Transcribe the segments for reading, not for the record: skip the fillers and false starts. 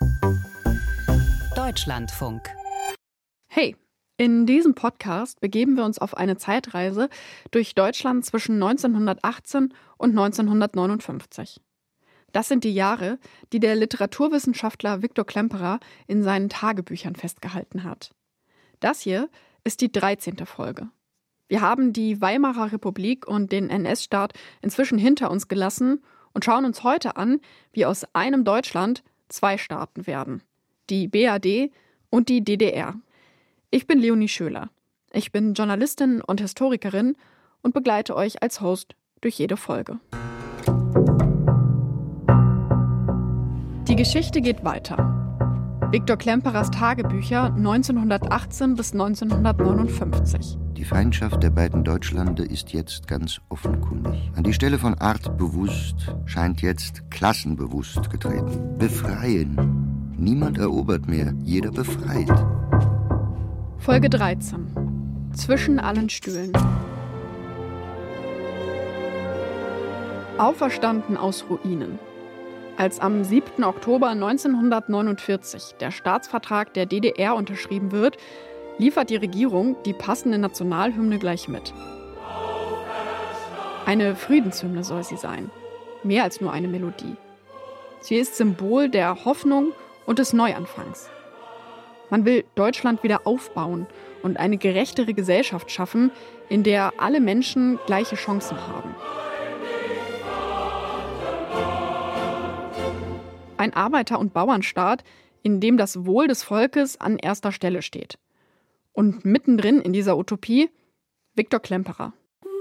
Deutschlandfunk. Hey, in diesem Podcast begeben wir uns auf eine Zeitreise durch Deutschland zwischen 1918 und 1959. Das sind die Jahre, die der Literaturwissenschaftler Viktor Klemperer in seinen Tagebüchern festgehalten hat. Das hier ist die 13. Folge. Wir haben die Weimarer Republik und den NS-Staat inzwischen hinter uns gelassen und schauen uns heute an, wie aus einem Deutschland 2 Staaten werden. Die BRD und die DDR. Ich bin Leonie Schöler. Ich bin Journalistin und Historikerin und begleite euch als Host durch jede Folge. Die Geschichte geht weiter. Viktor Klemperers Tagebücher 1918 bis 1959. Die Feindschaft der beiden Deutschlande ist jetzt ganz offenkundig. An die Stelle von artbewusst scheint jetzt klassenbewusst getreten. Befreien. Niemand erobert mehr, jeder befreit. Folge 13. Zwischen allen Stühlen. Auferstanden aus Ruinen. Als am 7. Oktober 1949 der Staatsvertrag der DDR unterschrieben wird, liefert die Regierung die passende Nationalhymne gleich mit. Eine Friedenshymne soll sie sein. Mehr als nur eine Melodie. Sie ist Symbol der Hoffnung und des Neuanfangs. Man will Deutschland wieder aufbauen und eine gerechtere Gesellschaft schaffen, in der alle Menschen gleiche Chancen haben. Ein Arbeiter- und Bauernstaat, in dem das Wohl des Volkes an erster Stelle steht. Und mittendrin in dieser Utopie Viktor Klemperer.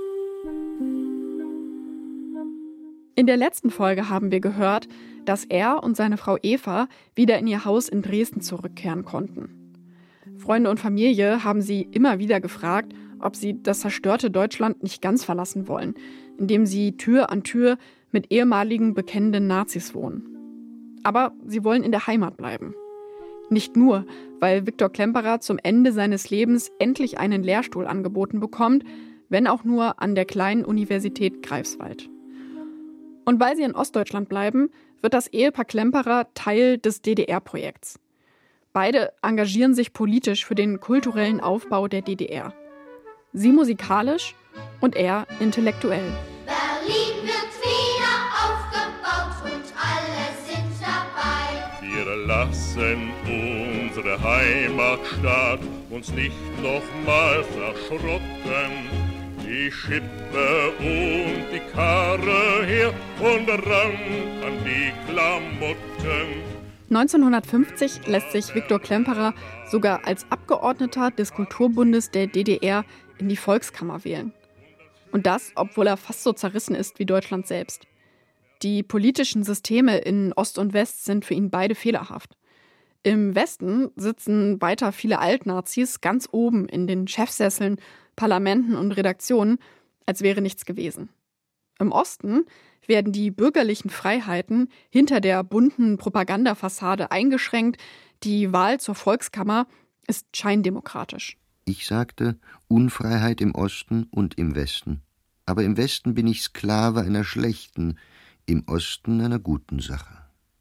In der letzten Folge haben wir gehört, dass er und seine Frau Eva wieder in ihr Haus in Dresden zurückkehren konnten. Freunde und Familie haben sie immer wieder gefragt, ob sie das zerstörte Deutschland nicht ganz verlassen wollen, indem sie Tür an Tür mit ehemaligen bekennenden Nazis wohnen. Aber sie wollen in der Heimat bleiben. Nicht nur, weil Viktor Klemperer zum Ende seines Lebens endlich einen Lehrstuhl angeboten bekommt, wenn auch nur an der kleinen Universität Greifswald. Und weil sie in Ostdeutschland bleiben, wird das Ehepaar Klemperer Teil des DDR-Projekts. Beide engagieren sich politisch für den kulturellen Aufbau der DDR. Sie musikalisch und er intellektuell. Berlin wird wieder aufgebaut und alle sind dabei. Wir lassen unsere Heimatstadt uns nicht nochmal verschrotten. Die Schippe und die Karre her und ran an die Klamotten. 1950 lässt sich Viktor Klemperer sogar als Abgeordneter des Kulturbundes der DDR in die Volkskammer wählen. Und das, obwohl er fast so zerrissen ist wie Deutschland selbst. Die politischen Systeme in Ost und West sind für ihn beide fehlerhaft. Im Westen sitzen weiter viele Altnazis ganz oben in den Chefsesseln, Parlamenten und Redaktionen, als wäre nichts gewesen. Im Osten werden die bürgerlichen Freiheiten hinter der bunten Propagandafassade eingeschränkt. Die Wahl zur Volkskammer ist scheindemokratisch. Ich sagte, Unfreiheit im Osten und im Westen. Aber im Westen bin ich Sklave einer schlechten, im Osten einer guten Sache.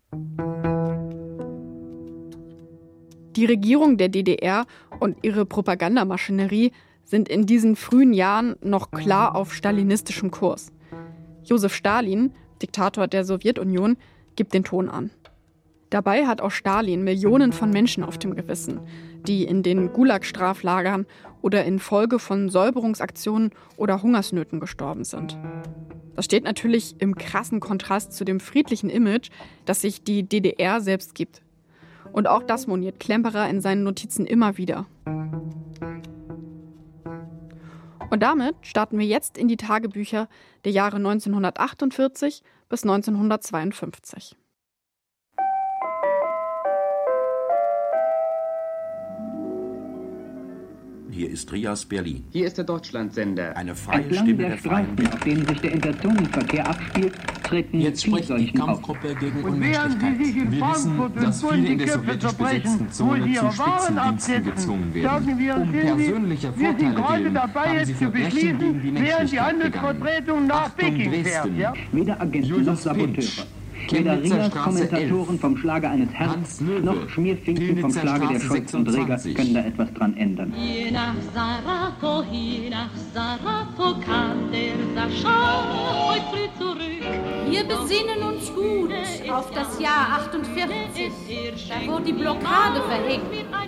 Die Regierung der DDR und ihre Propagandamaschinerie sind in diesen frühen Jahren noch klar auf stalinistischem Kurs. Josef Stalin, Diktator der Sowjetunion, gibt den Ton an. Dabei hat auch Stalin Millionen von Menschen auf dem Gewissen, die in den Gulag-Straflagern oder infolge von Säuberungsaktionen oder Hungersnöten gestorben sind. Das steht natürlich im krassen Kontrast zu dem friedlichen Image, das sich die DDR selbst gibt. Und auch das moniert Klemperer in seinen Notizen immer wieder. Und damit starten wir jetzt in die Tagebücher der Jahre 1948 bis 1952. Hier ist Rias Berlin. Hier ist der Deutschlandsender. Eine freie Entlang Stimme der der freien Straßen, auf denen sich der Interzonenverkehr abspielt, treten Jetzt spricht die Kampfgruppe gegen Unmenschlichkeit. Wir wissen, dass viele in der sowjetisch besetzten Zone zu Spitzendiensten gezwungen werden. Um persönliche Vorteile willen haben sie Verbrechen gegen die Menschlichkeit begangen. Achtung, Dresden. Weder Agenten noch Saboteure. Weder Rias Kommentatoren vom Schlage eines Herz noch Schmierfinken vom Schlage der Scholz und Reger können da etwas dran ändern. Hier nach Sarato kam der Sascha heute früh zurück. Wir besinnen uns gut auf das Jahr 48, da wurde die Blockade verhängt.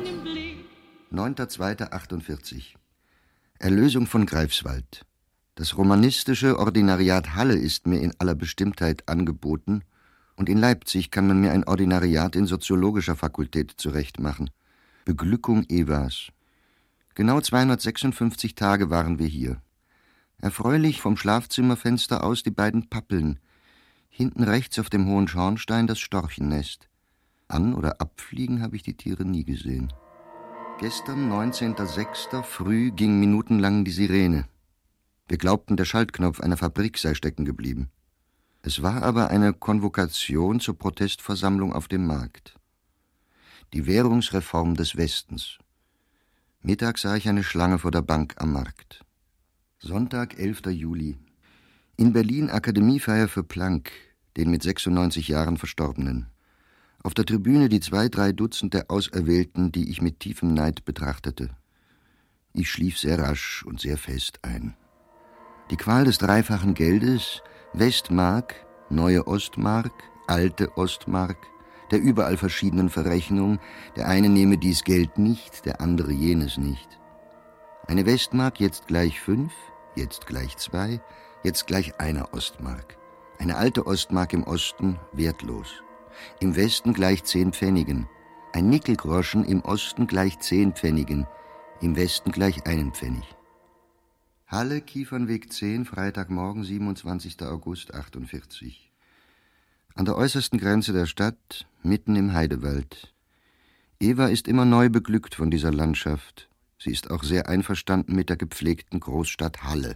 9.2.48. Erlösung von Greifswald. Das romanistische Ordinariat Halle ist mir in aller Bestimmtheit angeboten, und in Leipzig kann man mir ein Ordinariat in soziologischer Fakultät zurechtmachen. Beglückung Evas. Genau 256 Tage waren wir hier. Erfreulich vom Schlafzimmerfenster aus die beiden Pappeln. Hinten rechts auf dem hohen Schornstein das Storchennest. An- oder abfliegen habe ich die Tiere nie gesehen. Gestern, 19.06. früh, ging minutenlang die Sirene. Wir glaubten, der Schaltknopf einer Fabrik sei stecken geblieben. Es war aber eine Konvokation zur Protestversammlung auf dem Markt. Die Währungsreform des Westens. Mittags sah ich eine Schlange vor der Bank am Markt. Sonntag, 11. Juli. In Berlin Akademiefeier für Planck, den mit 96 Jahren Verstorbenen. Auf der Tribüne die 2-3 Dutzend der Auserwählten, die ich mit tiefem Neid betrachtete. Ich schlief sehr rasch und sehr fest ein. Die Qual des dreifachen Geldes, Westmark, neue Ostmark, alte Ostmark, der überall verschiedenen Verrechnung, der eine nehme dies Geld nicht, der andere jenes nicht. Eine Westmark jetzt gleich 5, jetzt gleich 2, jetzt gleich einer Ostmark. Eine alte Ostmark im Osten wertlos. Im Westen gleich 10 Pfennigen. Ein Nickelgroschen im Osten gleich 10 Pfennigen, im Westen gleich 1 Pfennig. Halle, Kiefernweg 10, Freitagmorgen, 27. August 48. An der äußersten Grenze der Stadt, mitten im Heidewald. Eva ist immer neu beglückt von dieser Landschaft. Sie ist auch sehr einverstanden mit der gepflegten Großstadt Halle.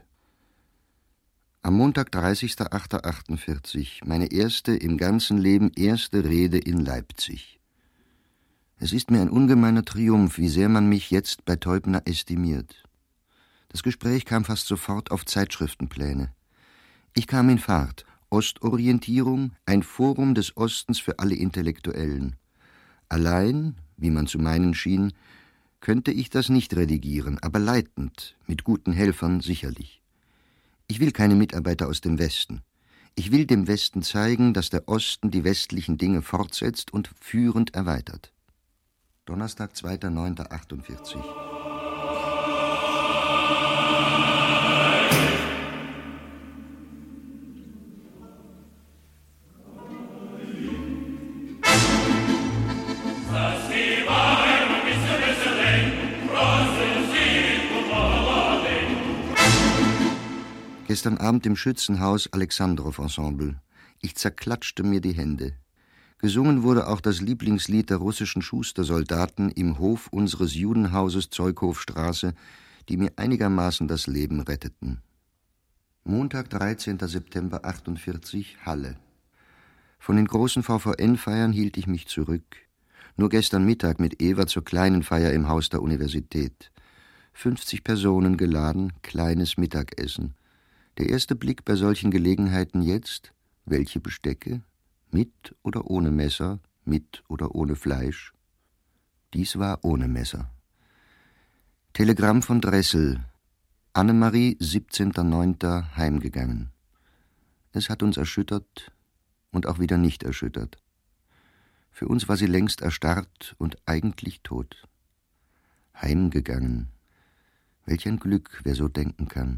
Am Montag, 30.08.48, meine erste, im ganzen Leben erste Rede in Leipzig. Es ist mir ein ungemeiner Triumph, wie sehr man mich jetzt bei Teubner estimiert. Das Gespräch kam fast sofort auf Zeitschriftenpläne. Ich kam in Fahrt. Ostorientierung, ein Forum des Ostens für alle Intellektuellen. Allein, wie man zu meinen schien, könnte ich das nicht redigieren, aber leitend, mit guten Helfern sicherlich. Ich will keine Mitarbeiter aus dem Westen. Ich will dem Westen zeigen, dass der Osten die westlichen Dinge fortsetzt und führend erweitert. Donnerstag, 2.9.48. Gestern Abend im Schützenhaus Alexandrow-Ensemble. Ich zerklatschte mir die Hände. Gesungen wurde auch das Lieblingslied der russischen Schustersoldaten im Hof unseres Judenhauses Zeughofstraße, die mir einigermaßen das Leben retteten. Montag, 13. September 48, Halle. Von den großen VVN-Feiern hielt ich mich zurück. Nur gestern Mittag mit Eva zur kleinen Feier im Haus der Universität. 50 Personen geladen, kleines Mittagessen. Der erste Blick bei solchen Gelegenheiten jetzt, welche Bestecke? Mit oder ohne Messer, mit oder ohne Fleisch? Dies war ohne Messer. Telegramm von Dressel. Annemarie, 17.09. heimgegangen. Es hat uns erschüttert und auch wieder nicht erschüttert. Für uns war sie längst erstarrt und eigentlich tot. Heimgegangen. Welch ein Glück, wer so denken kann.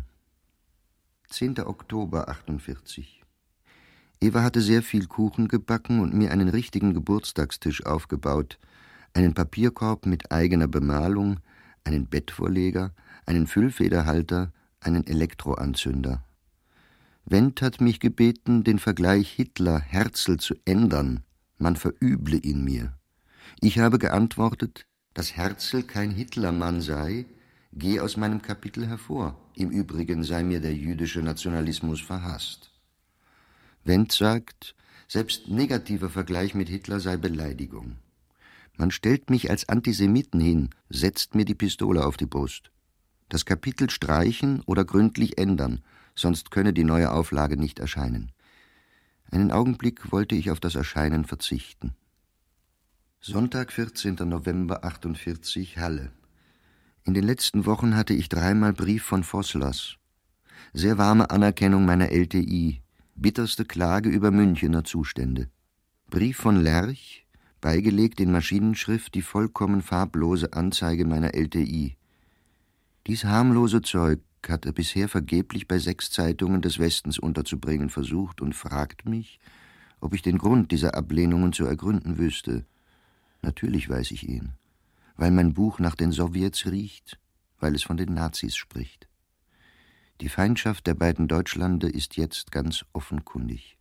10. Oktober 48. Eva hatte sehr viel Kuchen gebacken und mir einen richtigen Geburtstagstisch aufgebaut, einen Papierkorb mit eigener Bemalung, einen Bettvorleger, einen Füllfederhalter, einen Elektroanzünder. Wendt hat mich gebeten, den Vergleich Hitler-Herzl zu ändern, man verüble ihn mir. Ich habe geantwortet, dass Herzl kein Hitlermann sei, geh aus meinem Kapitel hervor. Im Übrigen sei mir der jüdische Nationalismus verhasst. Wendt sagt, selbst negativer Vergleich mit Hitler sei Beleidigung. Man stellt mich als Antisemiten hin, setzt mir die Pistole auf die Brust. Das Kapitel streichen oder gründlich ändern, sonst könne die neue Auflage nicht erscheinen. Einen Augenblick wollte ich auf das Erscheinen verzichten. Sonntag, 14. November 48, Halle. In den letzten Wochen hatte ich 3-mal Brief von Voßlers. Sehr warme Anerkennung meiner LTI, bitterste Klage über Münchener Zustände. Brief von Lerch, beigelegt in Maschinenschrift die vollkommen farblose Anzeige meiner LTI. Dies harmlose Zeug hat er bisher vergeblich bei 6 Zeitungen des Westens unterzubringen versucht und fragt mich, ob ich den Grund dieser Ablehnungen zu ergründen wüsste. Natürlich weiß ich ihn, weil mein Buch nach den Sowjets riecht, weil es von den Nazis spricht. Die Feindschaft der beiden Deutschlande ist jetzt ganz offenkundig.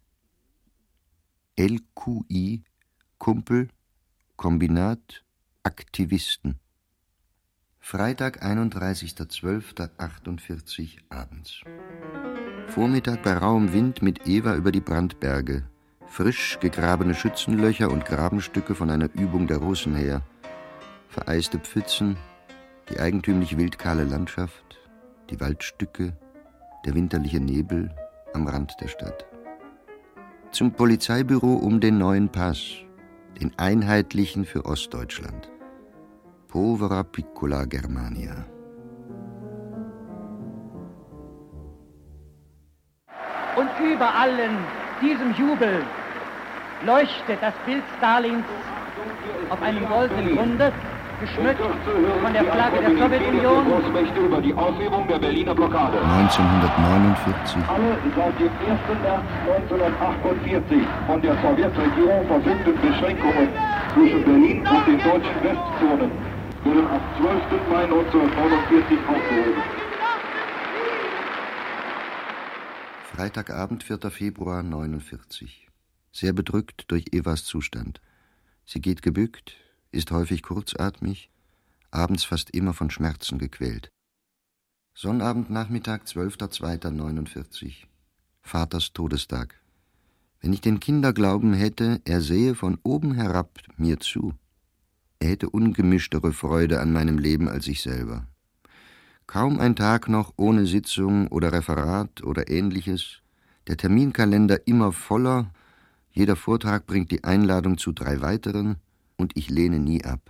LQI, Kumpel, Kombinat, Aktivisten. Freitag, 31.12.48 abends. Vormittag bei rauem Wind mit Eva über die Brandberge. Frisch gegrabene Schützenlöcher und Grabenstücke von einer Übung der Russen her. Vereiste Pfützen, die eigentümlich wildkahle Landschaft, die Waldstücke, der winterliche Nebel am Rand der Stadt. Zum Polizeibüro um den neuen Pass, den einheitlichen für Ostdeutschland. Povera piccola Germania. Und über allen diesem Jubel leuchtet das Bild Stalins auf einem goldenen Grunde, geschmückt von der Flagge der Sowjetunion. Über die Ausübung der Berliner Blockade. 1949. Alle seit dem 1. März 1948 von der Sowjetregierung verfügten Beschränkungen zwischen Berlin und den deutschen Westzonen wurden am 12. Mai 1949 aufgehoben. Freitagabend, 4. Februar 1949. Sehr bedrückt durch Evas Zustand. Sie geht gebückt, ist häufig kurzatmig, abends fast immer von Schmerzen gequält. Sonnabendnachmittag, 12.02.49. Vaters Todestag. Wenn ich den Kinderglauben hätte, er sehe von oben herab mir zu. Er hätte ungemischtere Freude an meinem Leben als ich selber. Kaum ein Tag noch ohne Sitzung oder Referat oder Ähnliches, der Terminkalender immer voller, jeder Vortrag bringt die Einladung zu 3 weiteren und ich lehne nie ab.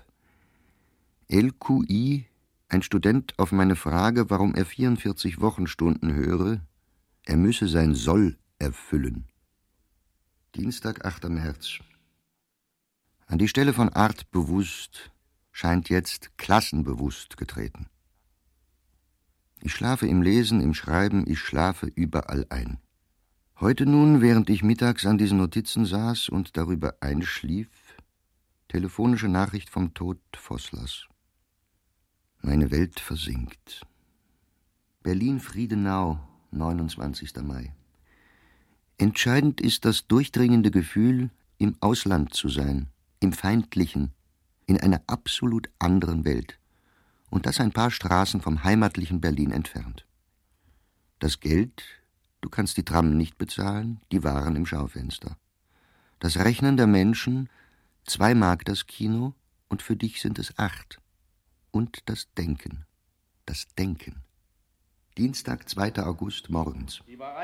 LQI, ein Student auf meine Frage, warum er 44 Wochenstunden höre, er müsse sein Soll erfüllen. Dienstag, 8. März. An die Stelle von artbewusst scheint jetzt klassenbewusst getreten. Ich schlafe im Lesen, im Schreiben, ich schlafe überall ein. Heute nun, während ich mittags an diesen Notizen saß und darüber einschlief, telefonische Nachricht vom Tod Voßlers. Meine Welt versinkt. Berlin-Friedenau, 29. Mai. Entscheidend ist das durchdringende Gefühl, im Ausland zu sein, im Feindlichen, in einer absolut anderen Welt. Und das ein paar Straßen vom heimatlichen Berlin entfernt. Das Geld, du kannst die Tram nicht bezahlen, die Waren im Schaufenster. Das Rechnen der Menschen, 2 Mark das Kino und für dich sind es 8. Und das Denken. Das Denken. Dienstag, 2. August, morgens.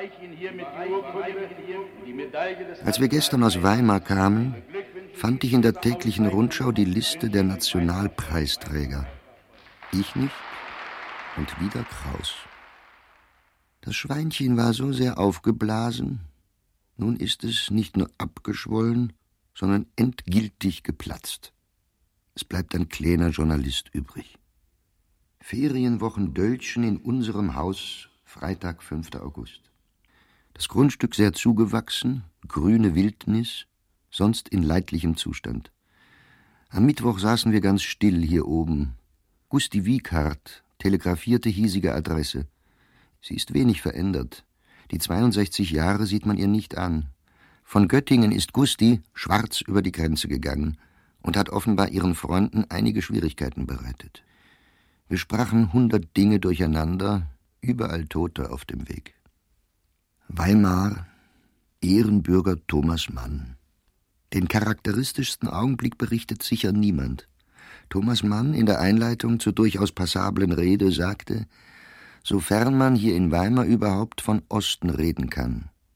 Als wir gestern aus Weimar kamen, fand ich in der täglichen Rundschau die Liste der Nationalpreisträger. Ich nicht und wieder Kraus. Das Schweinchen war so sehr aufgeblasen, nun ist es nicht nur abgeschwollen, sondern endgültig geplatzt. Es bleibt ein kleiner Journalist übrig. Ferienwochen Dölchen in unserem Haus, Freitag, 5. August. Das Grundstück sehr zugewachsen, grüne Wildnis, sonst in leidlichem Zustand. Am Mittwoch saßen wir ganz still hier oben. Gusti Wiechart telegrafierte hiesige Adresse. Sie ist wenig verändert. Die 62 Jahre sieht man ihr nicht an. Von Göttingen ist Gusti schwarz über die Grenze gegangen und hat offenbar ihren Freunden einige Schwierigkeiten bereitet. Wir sprachen 100 Dinge durcheinander, überall Tote auf dem Weg. Weimar, Ehrenbürger Thomas Mann. Den charakteristischsten Augenblick berichtet sicher niemand. Thomas Mann in der Einleitung zur durchaus passablen Rede sagte, sofern man hier in Weimar überhaupt von Osten reden kann.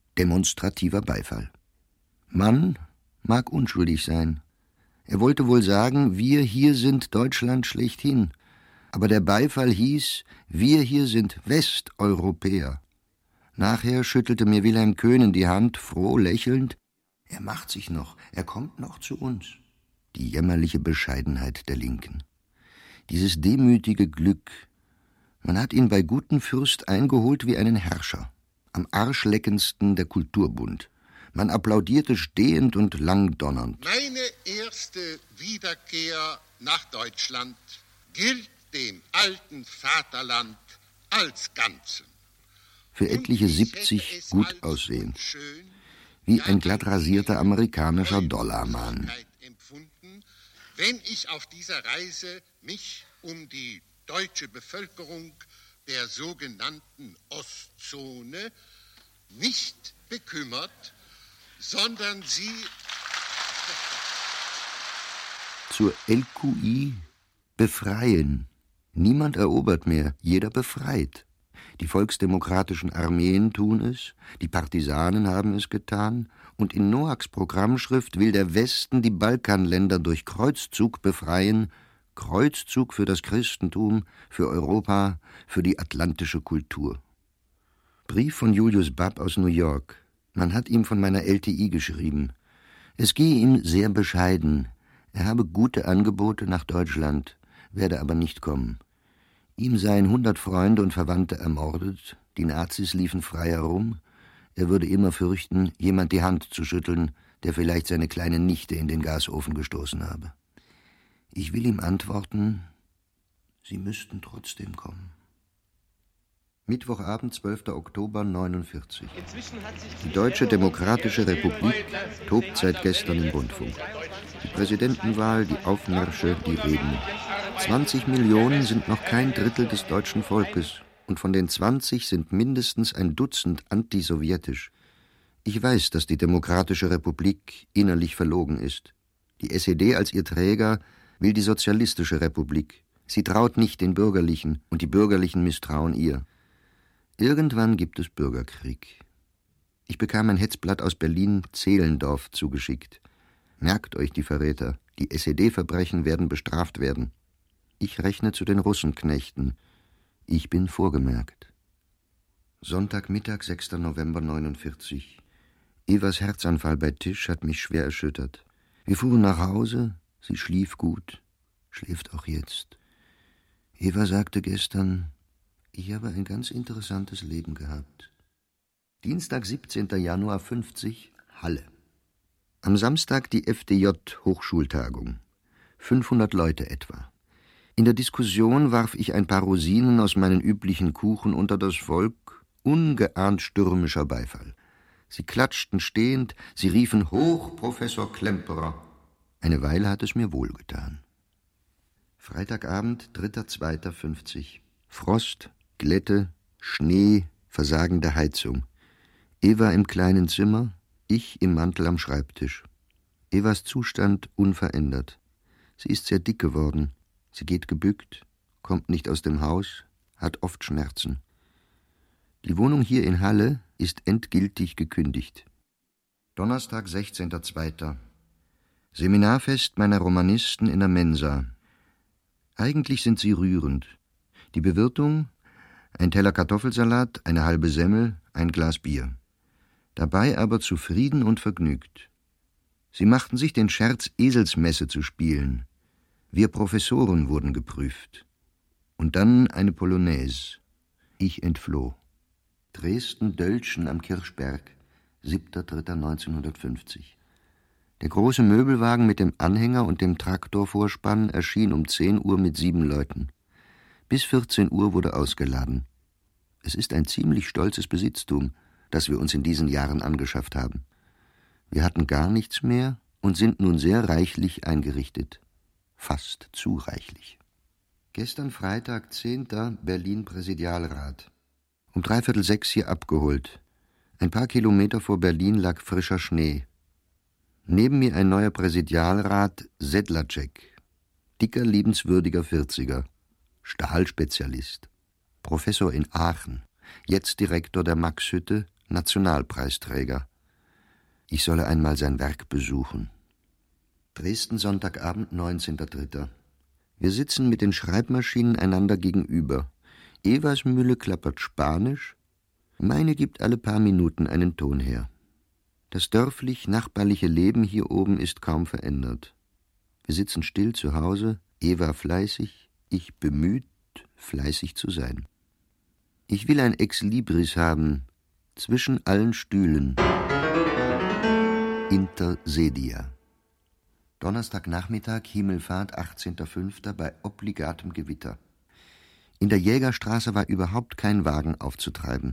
Demonstrativer Beifall. Mann mag unschuldig sein. Er wollte wohl sagen, wir hier sind Deutschland schlechthin. Aber der Beifall hieß, wir hier sind Westeuropäer. Nachher schüttelte mir Wilhelm Köhnen die Hand, froh lächelnd. Er macht sich noch, er kommt noch zu uns. Die jämmerliche Bescheidenheit der Linken. Dieses demütige Glück. Man hat ihn bei guten Fürst eingeholt wie einen Herrscher. Am arschleckendsten der Kulturbund. Man applaudierte stehend und langdonnernd. Meine erste Wiederkehr nach Deutschland gilt dem alten Vaterland als Ganzem. Für etliche 70 gut aussehend. Wie ein glatt rasierter amerikanischer Dollarmann. Wenn ich auf dieser Reise mich um die deutsche Bevölkerung der sogenannten Ostzone nicht bekümmert, sondern sie zur LQI befreien. Niemand erobert mehr, jeder befreit. Die volksdemokratischen Armeen tun es, die Partisanen haben es getan, und in Noaks Programmschrift will der Westen die Balkanländer durch Kreuzzug befreien, Kreuzzug für das Christentum, für Europa, für die atlantische Kultur. Brief von Julius Babb aus New York. Man hat ihm von meiner LTI geschrieben. Es gehe ihm sehr bescheiden. Er habe gute Angebote nach Deutschland, werde aber nicht kommen. Ihm seien 100 Freunde und Verwandte ermordet, die Nazis liefen frei herum. Er würde immer fürchten, jemand die Hand zu schütteln, der vielleicht seine kleine Nichte in den Gasofen gestoßen habe. Ich will ihm antworten, Sie müssten trotzdem kommen. Mittwochabend, 12. Oktober 1949. Die Deutsche Demokratische Republik tobt seit gestern im Rundfunk. Die Präsidentenwahl, die Aufmärsche, die Reden. 20 Millionen sind noch kein Drittel des deutschen Volkes. Und von den 20 sind mindestens ein Dutzend antisowjetisch. Ich weiß, dass die Demokratische Republik innerlich verlogen ist. Die SED als ihr Träger will die Sozialistische Republik. Sie traut nicht den Bürgerlichen und die Bürgerlichen misstrauen ihr. Irgendwann gibt es Bürgerkrieg. Ich bekam ein Hetzblatt aus Berlin-Zehlendorf zugeschickt. Merkt euch die Verräter, die SED-Verbrechen werden bestraft werden. Ich rechne zu den Russenknechten. Ich bin vorgemerkt. Sonntagmittag, 6. November 1949. Evas Herzanfall bei Tisch hat mich schwer erschüttert. Wir fuhren nach Hause, sie schlief gut, schläft auch jetzt. Eva sagte gestern, ich habe ein ganz interessantes Leben gehabt. Dienstag, 17. Januar 50, Halle. Am Samstag die FDJ-Hochschultagung. 500 Leute etwa. In der Diskussion warf ich ein paar Rosinen aus meinen üblichen Kuchen unter das Volk, ungeahnt stürmischer Beifall. Sie klatschten stehend, sie riefen Hoch, Professor Klemperer. Eine Weile hat es mir wohlgetan. Freitagabend, 3.2.50. Frost, Glätte, Schnee, versagende Heizung. Eva im kleinen Zimmer, ich im Mantel am Schreibtisch. Evas Zustand unverändert. Sie ist sehr dick geworden. Sie geht gebückt, kommt nicht aus dem Haus, hat oft Schmerzen. Die Wohnung hier in Halle ist endgültig gekündigt. Donnerstag, 16.2. Seminarfest meiner Romanisten in der Mensa. Eigentlich sind sie rührend. Die Bewirtung, ein Teller Kartoffelsalat, eine halbe Semmel, ein Glas Bier. Dabei aber zufrieden und vergnügt. Sie machten sich den Scherz, Eselsmesse zu spielen. Wir Professoren wurden geprüft. Und dann eine Polonaise. Ich entfloh. Dresden-Dölzschen am Kirchberg, 7.3.1950. Der große Möbelwagen mit dem Anhänger und dem Traktorvorspann erschien um 10 Uhr mit 7 Leuten. Bis 14 Uhr wurde ausgeladen. Es ist ein ziemlich stolzes Besitztum, das wir uns in diesen Jahren angeschafft haben. Wir hatten gar nichts mehr und sind nun sehr reichlich eingerichtet. Fast zu reichlich. Gestern Freitag, 10. Berlin-Präsidialrat. Um 5:45 hier abgeholt. Ein paar Kilometer vor Berlin lag frischer Schnee. Neben mir ein neuer Präsidialrat, Sedlacek. Dicker, liebenswürdiger 40er. Stahlspezialist. Professor in Aachen. Jetzt Direktor der Maxhütte, Nationalpreisträger. Ich solle einmal sein Werk besuchen. Dresden, Sonntagabend, 19.03. Wir sitzen mit den Schreibmaschinen einander gegenüber. Evas Mühle klappert Spanisch, meine gibt alle paar Minuten einen Ton her. Das dörflich-nachbarliche Leben hier oben ist kaum verändert. Wir sitzen still zu Hause, Eva fleißig, ich bemüht, fleißig zu sein. Ich will ein Exlibris haben, zwischen allen Stühlen. Inter sedia. Donnerstagnachmittag, Himmelfahrt, 18.05. bei obligatem Gewitter. In der Jägerstraße war überhaupt kein Wagen aufzutreiben.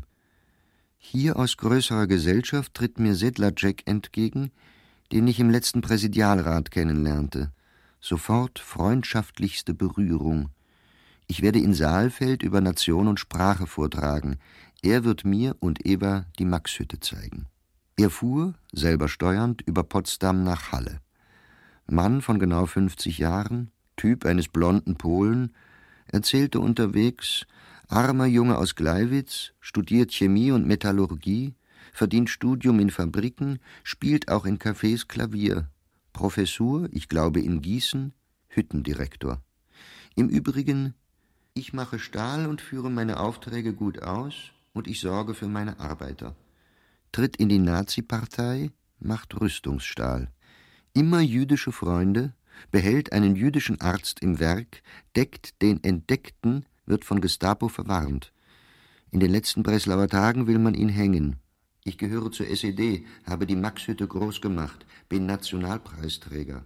Hier aus größerer Gesellschaft tritt mir Sedler Jack entgegen, den ich im letzten Präsidialrat kennenlernte. Sofort freundschaftlichste Berührung. Ich werde in Saalfeld über Nation und Sprache vortragen. Er wird mir und Eva die Maxhütte zeigen. Er fuhr, selber steuernd, über Potsdam nach Halle. Mann von genau 50 Jahren, Typ eines blonden Polen, erzählte unterwegs, armer Junge aus Gleiwitz, studiert Chemie und Metallurgie, verdient Studium in Fabriken, spielt auch in Cafés Klavier. Professur, ich glaube in Gießen, Hüttendirektor. Im Übrigen, ich mache Stahl und führe meine Aufträge gut aus und ich sorge für meine Arbeiter. Tritt in die Nazi-Partei, macht Rüstungsstahl. Immer jüdische Freunde, behält einen jüdischen Arzt im Werk, deckt den Entdeckten, wird von Gestapo verwarnt. In den letzten Breslauer Tagen will man ihn hängen. Ich gehöre zur SED, habe die Maxhütte groß gemacht, bin Nationalpreisträger.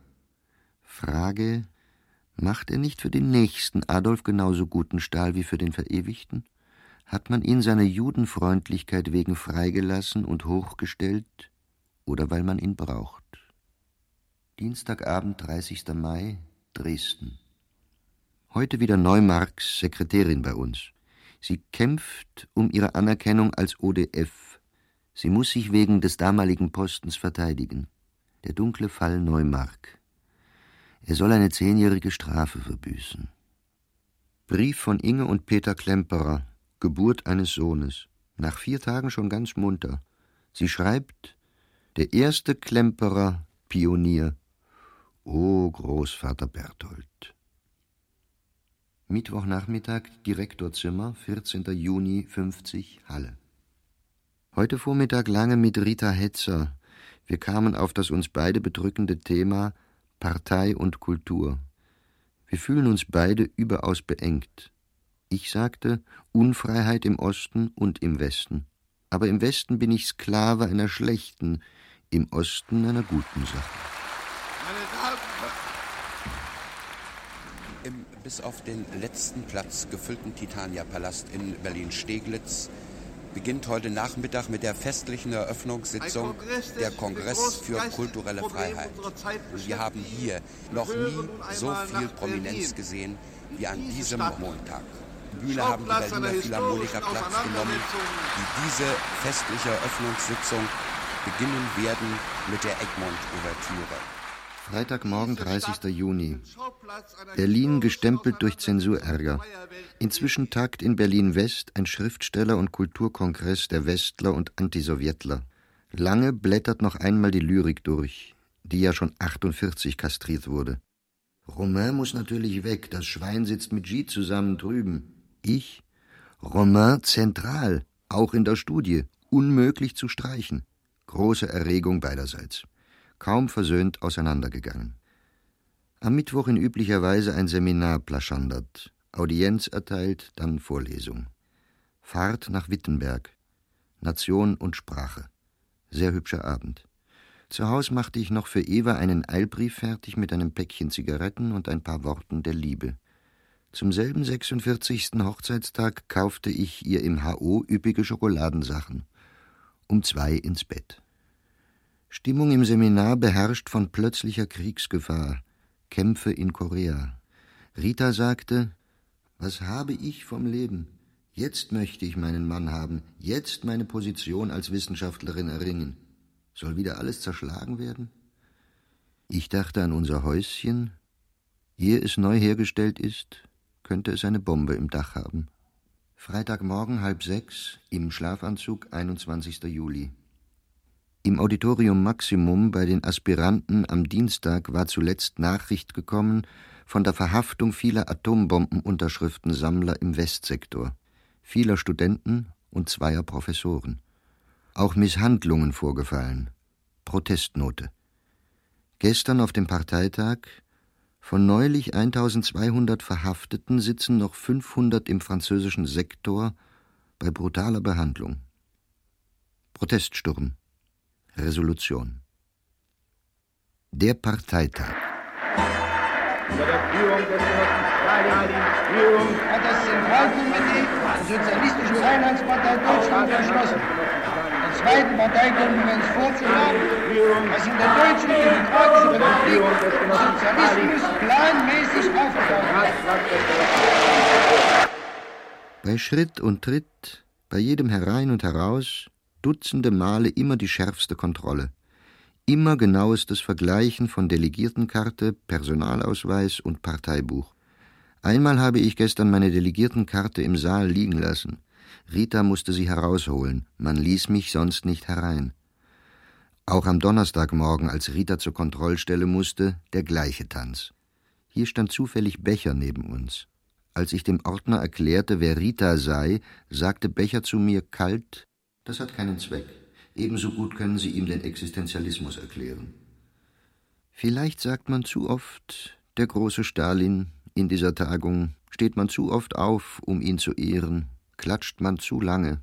Frage, macht er nicht für den nächsten Adolf genauso guten Stahl wie für den Verewigten? Hat man ihn seiner Judenfreundlichkeit wegen freigelassen und hochgestellt oder weil man ihn braucht? Dienstagabend, 30. Mai, Dresden. Heute wieder Neumarks Sekretärin bei uns. Sie kämpft um ihre Anerkennung als ODF. Sie muss sich wegen des damaligen Postens verteidigen. Der dunkle Fall Neumark. Er soll eine 10-jährige Strafe verbüßen. Brief von Inge und Peter Klemperer, Geburt eines Sohnes. Nach 4 Tagen schon ganz munter. Sie schreibt, der erste Klemperer, Pionier. Oh, Großvater Berthold. Mittwochnachmittag, Direktorzimmer, 14. Juni, 50, Halle. Heute Vormittag lange mit Rita Hetzer. Wir kamen auf das uns beide bedrückende Thema Partei und Kultur. Wir fühlen uns beide überaus beengt. Ich sagte, Unfreiheit im Osten und im Westen. Aber im Westen bin ich Sklave einer schlechten, im Osten einer guten Sache. Im bis auf den letzten Platz gefüllten Titania-Palast in Berlin-Steglitz beginnt heute Nachmittag mit der festlichen Eröffnungssitzung der Kongress für kulturelle Freiheit. Und wir haben hier noch nie so viel Prominenz gesehen wie an diesem Montag. Die Bühne haben die Berliner Philharmoniker Platz genommen, die diese festliche Eröffnungssitzung beginnen werden mit der Egmont-Ouvertüre. Freitagmorgen, 30. Juni. Berlin gestempelt durch Zensurärger. Inzwischen tagt in Berlin-West ein Schriftsteller- und Kulturkongress der Westler und Antisowjetler. Lange blättert noch einmal die Lyrik durch, die ja schon 48 kastriert wurde. Romain muss natürlich weg, das Schwein sitzt mit Gide zusammen drüben. Ich? Romain zentral, auch in der Studie, unmöglich zu streichen. Große Erregung beiderseits. Kaum versöhnt auseinandergegangen. Am Mittwoch in üblicher Weise ein Seminar plaschandert, Audienz erteilt, dann Vorlesung. Fahrt nach Wittenberg, Nation und Sprache. Sehr hübscher Abend. Zu Hause machte ich noch für Eva einen Eilbrief fertig mit einem Päckchen Zigaretten und ein paar Worten der Liebe. Zum selben 46. Hochzeitstag kaufte ich ihr im HO üppige Schokoladensachen. Um 2 ins Bett. Stimmung im Seminar beherrscht von plötzlicher Kriegsgefahr, Kämpfe in Korea. Rita sagte, was habe ich vom Leben? Jetzt möchte ich meinen Mann haben, jetzt meine Position als Wissenschaftlerin erringen. Soll wieder alles zerschlagen werden? Ich dachte an unser Häuschen. Ehe es neu hergestellt ist, könnte es eine Bombe im Dach haben. Freitagmorgen 5:30 im Schlafanzug, 21. Juli. Im Auditorium Maximum bei den Aspiranten am Dienstag war zuletzt Nachricht gekommen von der Verhaftung vieler Atombombenunterschriftensammler im Westsektor, vieler Studenten und 2 Professoren. Auch Misshandlungen vorgefallen. Protestnote. Gestern auf dem Parteitag: Von neulich 1200 Verhafteten sitzen noch 500 im französischen Sektor bei brutaler Behandlung. Proteststurm. Resolution. Der Parteitag. Unter der Führung des Genossen Stalin, Führung hat das Zentralkomitee der Sozialistischen Einheitspartei Deutschland beschlossen, den zweiten Parteikonferenz vorzuschlagen, dass in der Deutschen Demokratischen Republik Sozialismus planmäßig aufgebaut wird. Bei Schritt und Tritt, bei jedem Herein und Heraus, dutzende Male immer die schärfste Kontrolle. Immer genauestes Vergleichen von Delegiertenkarte, Personalausweis und Parteibuch. Einmal habe ich gestern meine Delegiertenkarte im Saal liegen lassen. Rita musste sie herausholen, man ließ mich sonst nicht herein. Auch am Donnerstagmorgen, als Rita zur Kontrollstelle musste, der gleiche Tanz. Hier stand zufällig Becher neben uns. Als ich dem Ordner erklärte, wer Rita sei, sagte Becher zu mir kalt: Das hat keinen Zweck. Ebenso gut können Sie ihm den Existenzialismus erklären. Vielleicht sagt man zu oft, der große Stalin, in dieser Tagung, steht man zu oft auf, um ihn zu ehren, klatscht man zu lange.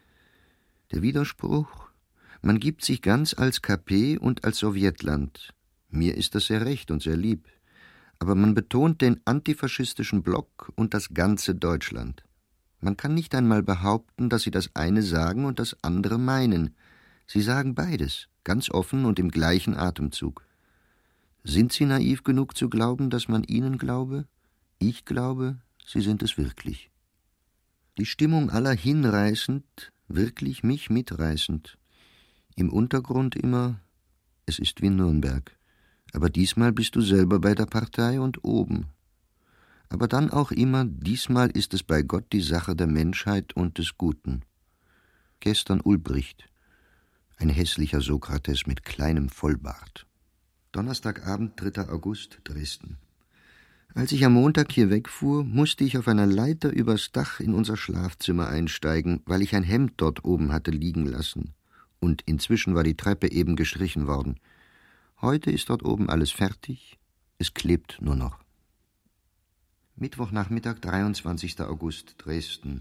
Der Widerspruch: Man gibt sich ganz als KP und als Sowjetland. Mir ist das sehr recht und sehr lieb. Aber man betont den antifaschistischen Block und das ganze Deutschland. Man kann nicht einmal behaupten, dass sie das eine sagen und das andere meinen. Sie sagen beides, ganz offen und im gleichen Atemzug. Sind Sie naiv genug zu glauben, dass man ihnen glaube? Ich glaube, sie sind es wirklich. Die Stimmung aller hinreißend, wirklich mich mitreißend. Im Untergrund immer: Es ist wie Nürnberg. Aber diesmal bist du selber bei der Partei und oben. Aber dann auch immer: Diesmal ist es bei Gott die Sache der Menschheit und des Guten. Gestern Ulbricht. Ein hässlicher Sokrates mit kleinem Vollbart. Donnerstagabend, 3. August, Dresden. Als ich am Montag hier wegfuhr, musste ich auf einer Leiter übers Dach in unser Schlafzimmer einsteigen, weil ich ein Hemd dort oben hatte liegen lassen. Und inzwischen war die Treppe eben gestrichen worden. Heute ist dort oben alles fertig, es klebt nur noch. Mittwochnachmittag, 23. August, Dresden.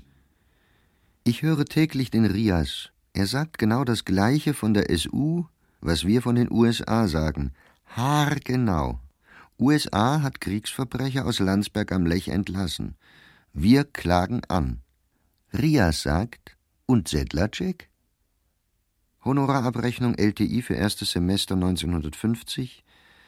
Ich höre täglich den Rias. Er sagt genau das Gleiche von der SU, was wir von den USA sagen. Haargenau. USA hat Kriegsverbrecher aus Landsberg am Lech entlassen. Wir klagen an. Rias sagt: Und Sedlacek? Honorarabrechnung LTI für erstes Semester 1950,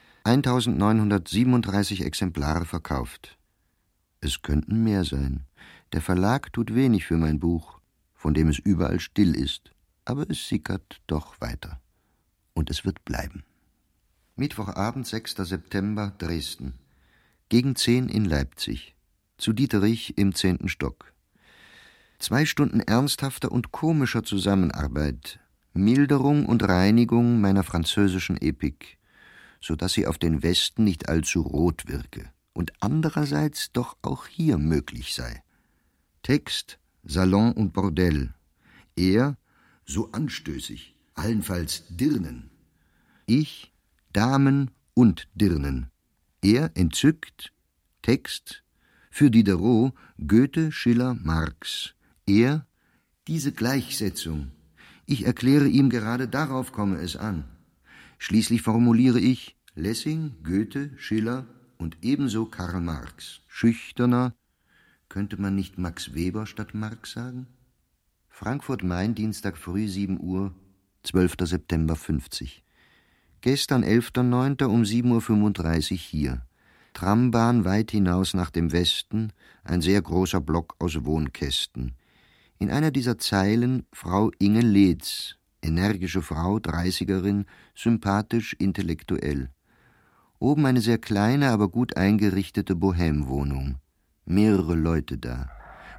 1937 Exemplare verkauft. Es könnten mehr sein. Der Verlag tut wenig für mein Buch, von dem es überall still ist, aber es sickert doch weiter. Und es wird bleiben. Mittwochabend, 6. September, Dresden. Gegen 10 in Leipzig. Zu Dieterich im 10. Stock. 2 Stunden ernsthafter und komischer Zusammenarbeit. Milderung und Reinigung meiner französischen Epik, so dass sie auf den Westen nicht allzu rot wirke und andererseits doch auch hier möglich sei. Text: Salon und Bordell. Er: so anstößig, allenfalls Dirnen. Ich: Damen und Dirnen. Er: entzückt. Text: für Diderot, Goethe, Schiller, Marx. Er: diese Gleichsetzung. Ich erkläre ihm, gerade darauf komme es an. Schließlich formuliere ich: Lessing, Goethe, Schiller und ebenso Karl Marx. Schüchterner: könnte man nicht Max Weber statt Marx sagen? Frankfurt-Main, Dienstag früh, 7 Uhr, 12. September 50. Gestern 11.09. um 7.35 Uhr hier. Trambahn weit hinaus nach dem Westen, ein sehr großer Block aus Wohnkästen. In einer dieser Zeilen Frau Inge Leetz, energische Frau, 30erin, sympathisch, intellektuell. Oben eine sehr kleine, aber gut eingerichtete Bohème-Wohnung. Mehrere Leute da.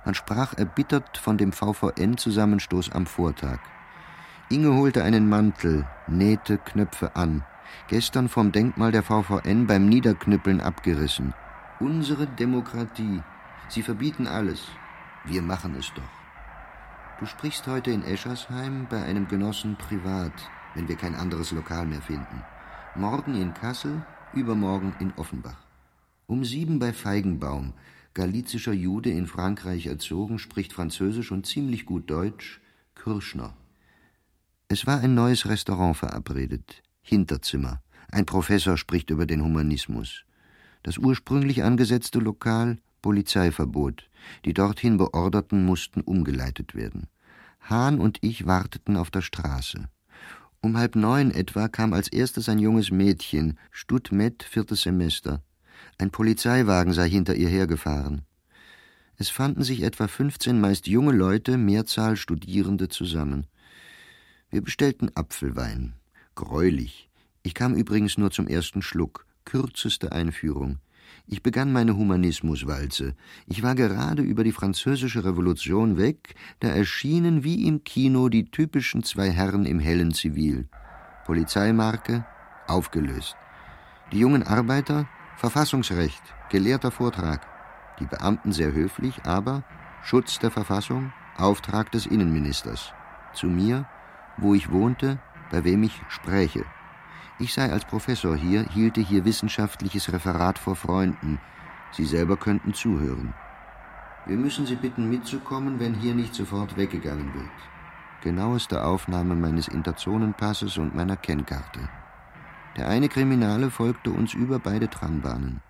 Man sprach erbittert von dem VVN-Zusammenstoß am Vortag. Inge holte einen Mantel, nähte Knöpfe an. Gestern vom Denkmal der VVN beim Niederknüppeln abgerissen. Unsere Demokratie. Sie verbieten alles. Wir machen es doch. Du sprichst heute in Eschersheim bei einem Genossen privat, wenn wir kein anderes Lokal mehr finden. Morgen in Kassel, übermorgen in Offenbach. Um 7 bei Feigenbaum, galizischer Jude in Frankreich erzogen, spricht Französisch und ziemlich gut Deutsch, Kürschner. Es war ein neues Restaurant verabredet, Hinterzimmer. Ein Professor spricht über den Humanismus. Das ursprünglich angesetzte Lokal, Polizeiverbot. Die dorthin Beorderten mussten umgeleitet werden. Hahn und ich warteten auf der Straße. Um 8:30 etwa kam als erstes ein junges Mädchen, Stud-Med, 4. Semester. Ein Polizeiwagen sei hinter ihr hergefahren. Es fanden sich etwa 15 meist junge Leute, Mehrzahl Studierende zusammen. Wir bestellten Apfelwein. Greulich. Ich kam übrigens nur zum ersten Schluck. Kürzeste Einführung. Ich begann meine Humanismuswalze. Ich war gerade über die Französische Revolution weg, da erschienen wie im Kino die typischen 2 Herren im hellen Zivil. Polizeimarke, aufgelöst. Die jungen Arbeiter, Verfassungsrecht, gelehrter Vortrag. Die Beamten sehr höflich, aber Schutz der Verfassung, Auftrag des Innenministers. Zu mir, wo ich wohnte, bei wem ich spräche. Ich sei als Professor hier, hielte hier wissenschaftliches Referat vor Freunden. Sie selber könnten zuhören. Wir müssen Sie bitten, mitzukommen, wenn hier nicht sofort weggegangen wird. Genaueste Aufnahme meines Interzonenpasses und meiner Kennkarte. Der eine Kriminale folgte uns über beide Trambahnen.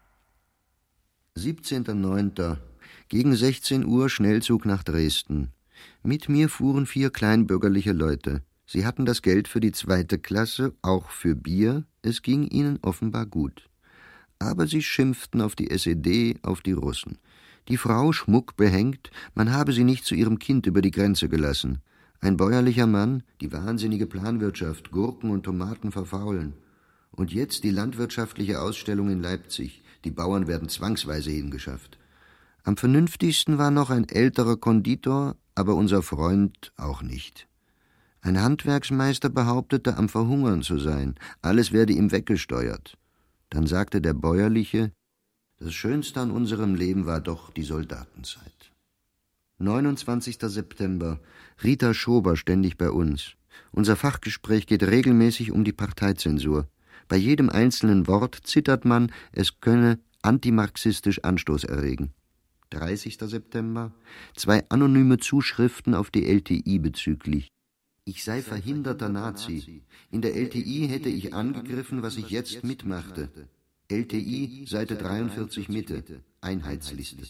17.09. Gegen 16 Uhr Schnellzug nach Dresden. Mit mir fuhren 4 kleinbürgerliche Leute. Sie hatten das Geld für die 2. Klasse, auch für Bier. Es ging ihnen offenbar gut. Aber sie schimpften auf die SED, auf die Russen. Die Frau Schmuck behängt, man habe sie nicht zu ihrem Kind über die Grenze gelassen. Ein bäuerlicher Mann, die wahnsinnige Planwirtschaft, Gurken und Tomaten verfaulen. Und jetzt die landwirtschaftliche Ausstellung in Leipzig. Die Bauern werden zwangsweise hingeschafft. Am vernünftigsten war noch ein älterer Konditor, aber unser Freund auch nicht. Ein Handwerksmeister behauptete, am Verhungern zu sein. Alles werde ihm weggesteuert. Dann sagte der Bäuerliche, das Schönste an unserem Leben war doch die Soldatenzeit. 29. September. Rita Schober ständig bei uns. Unser Fachgespräch geht regelmäßig um die Parteizensur. Bei jedem einzelnen Wort zittert man, es könne antimarxistisch Anstoß erregen. 30. September. 2 anonyme Zuschriften auf die LTI bezüglich. Ich sei verhinderter Nazi. In der LTI hätte ich angegriffen, was ich jetzt mitmachte. LTI, Seite 43 Mitte, Einheitsliste.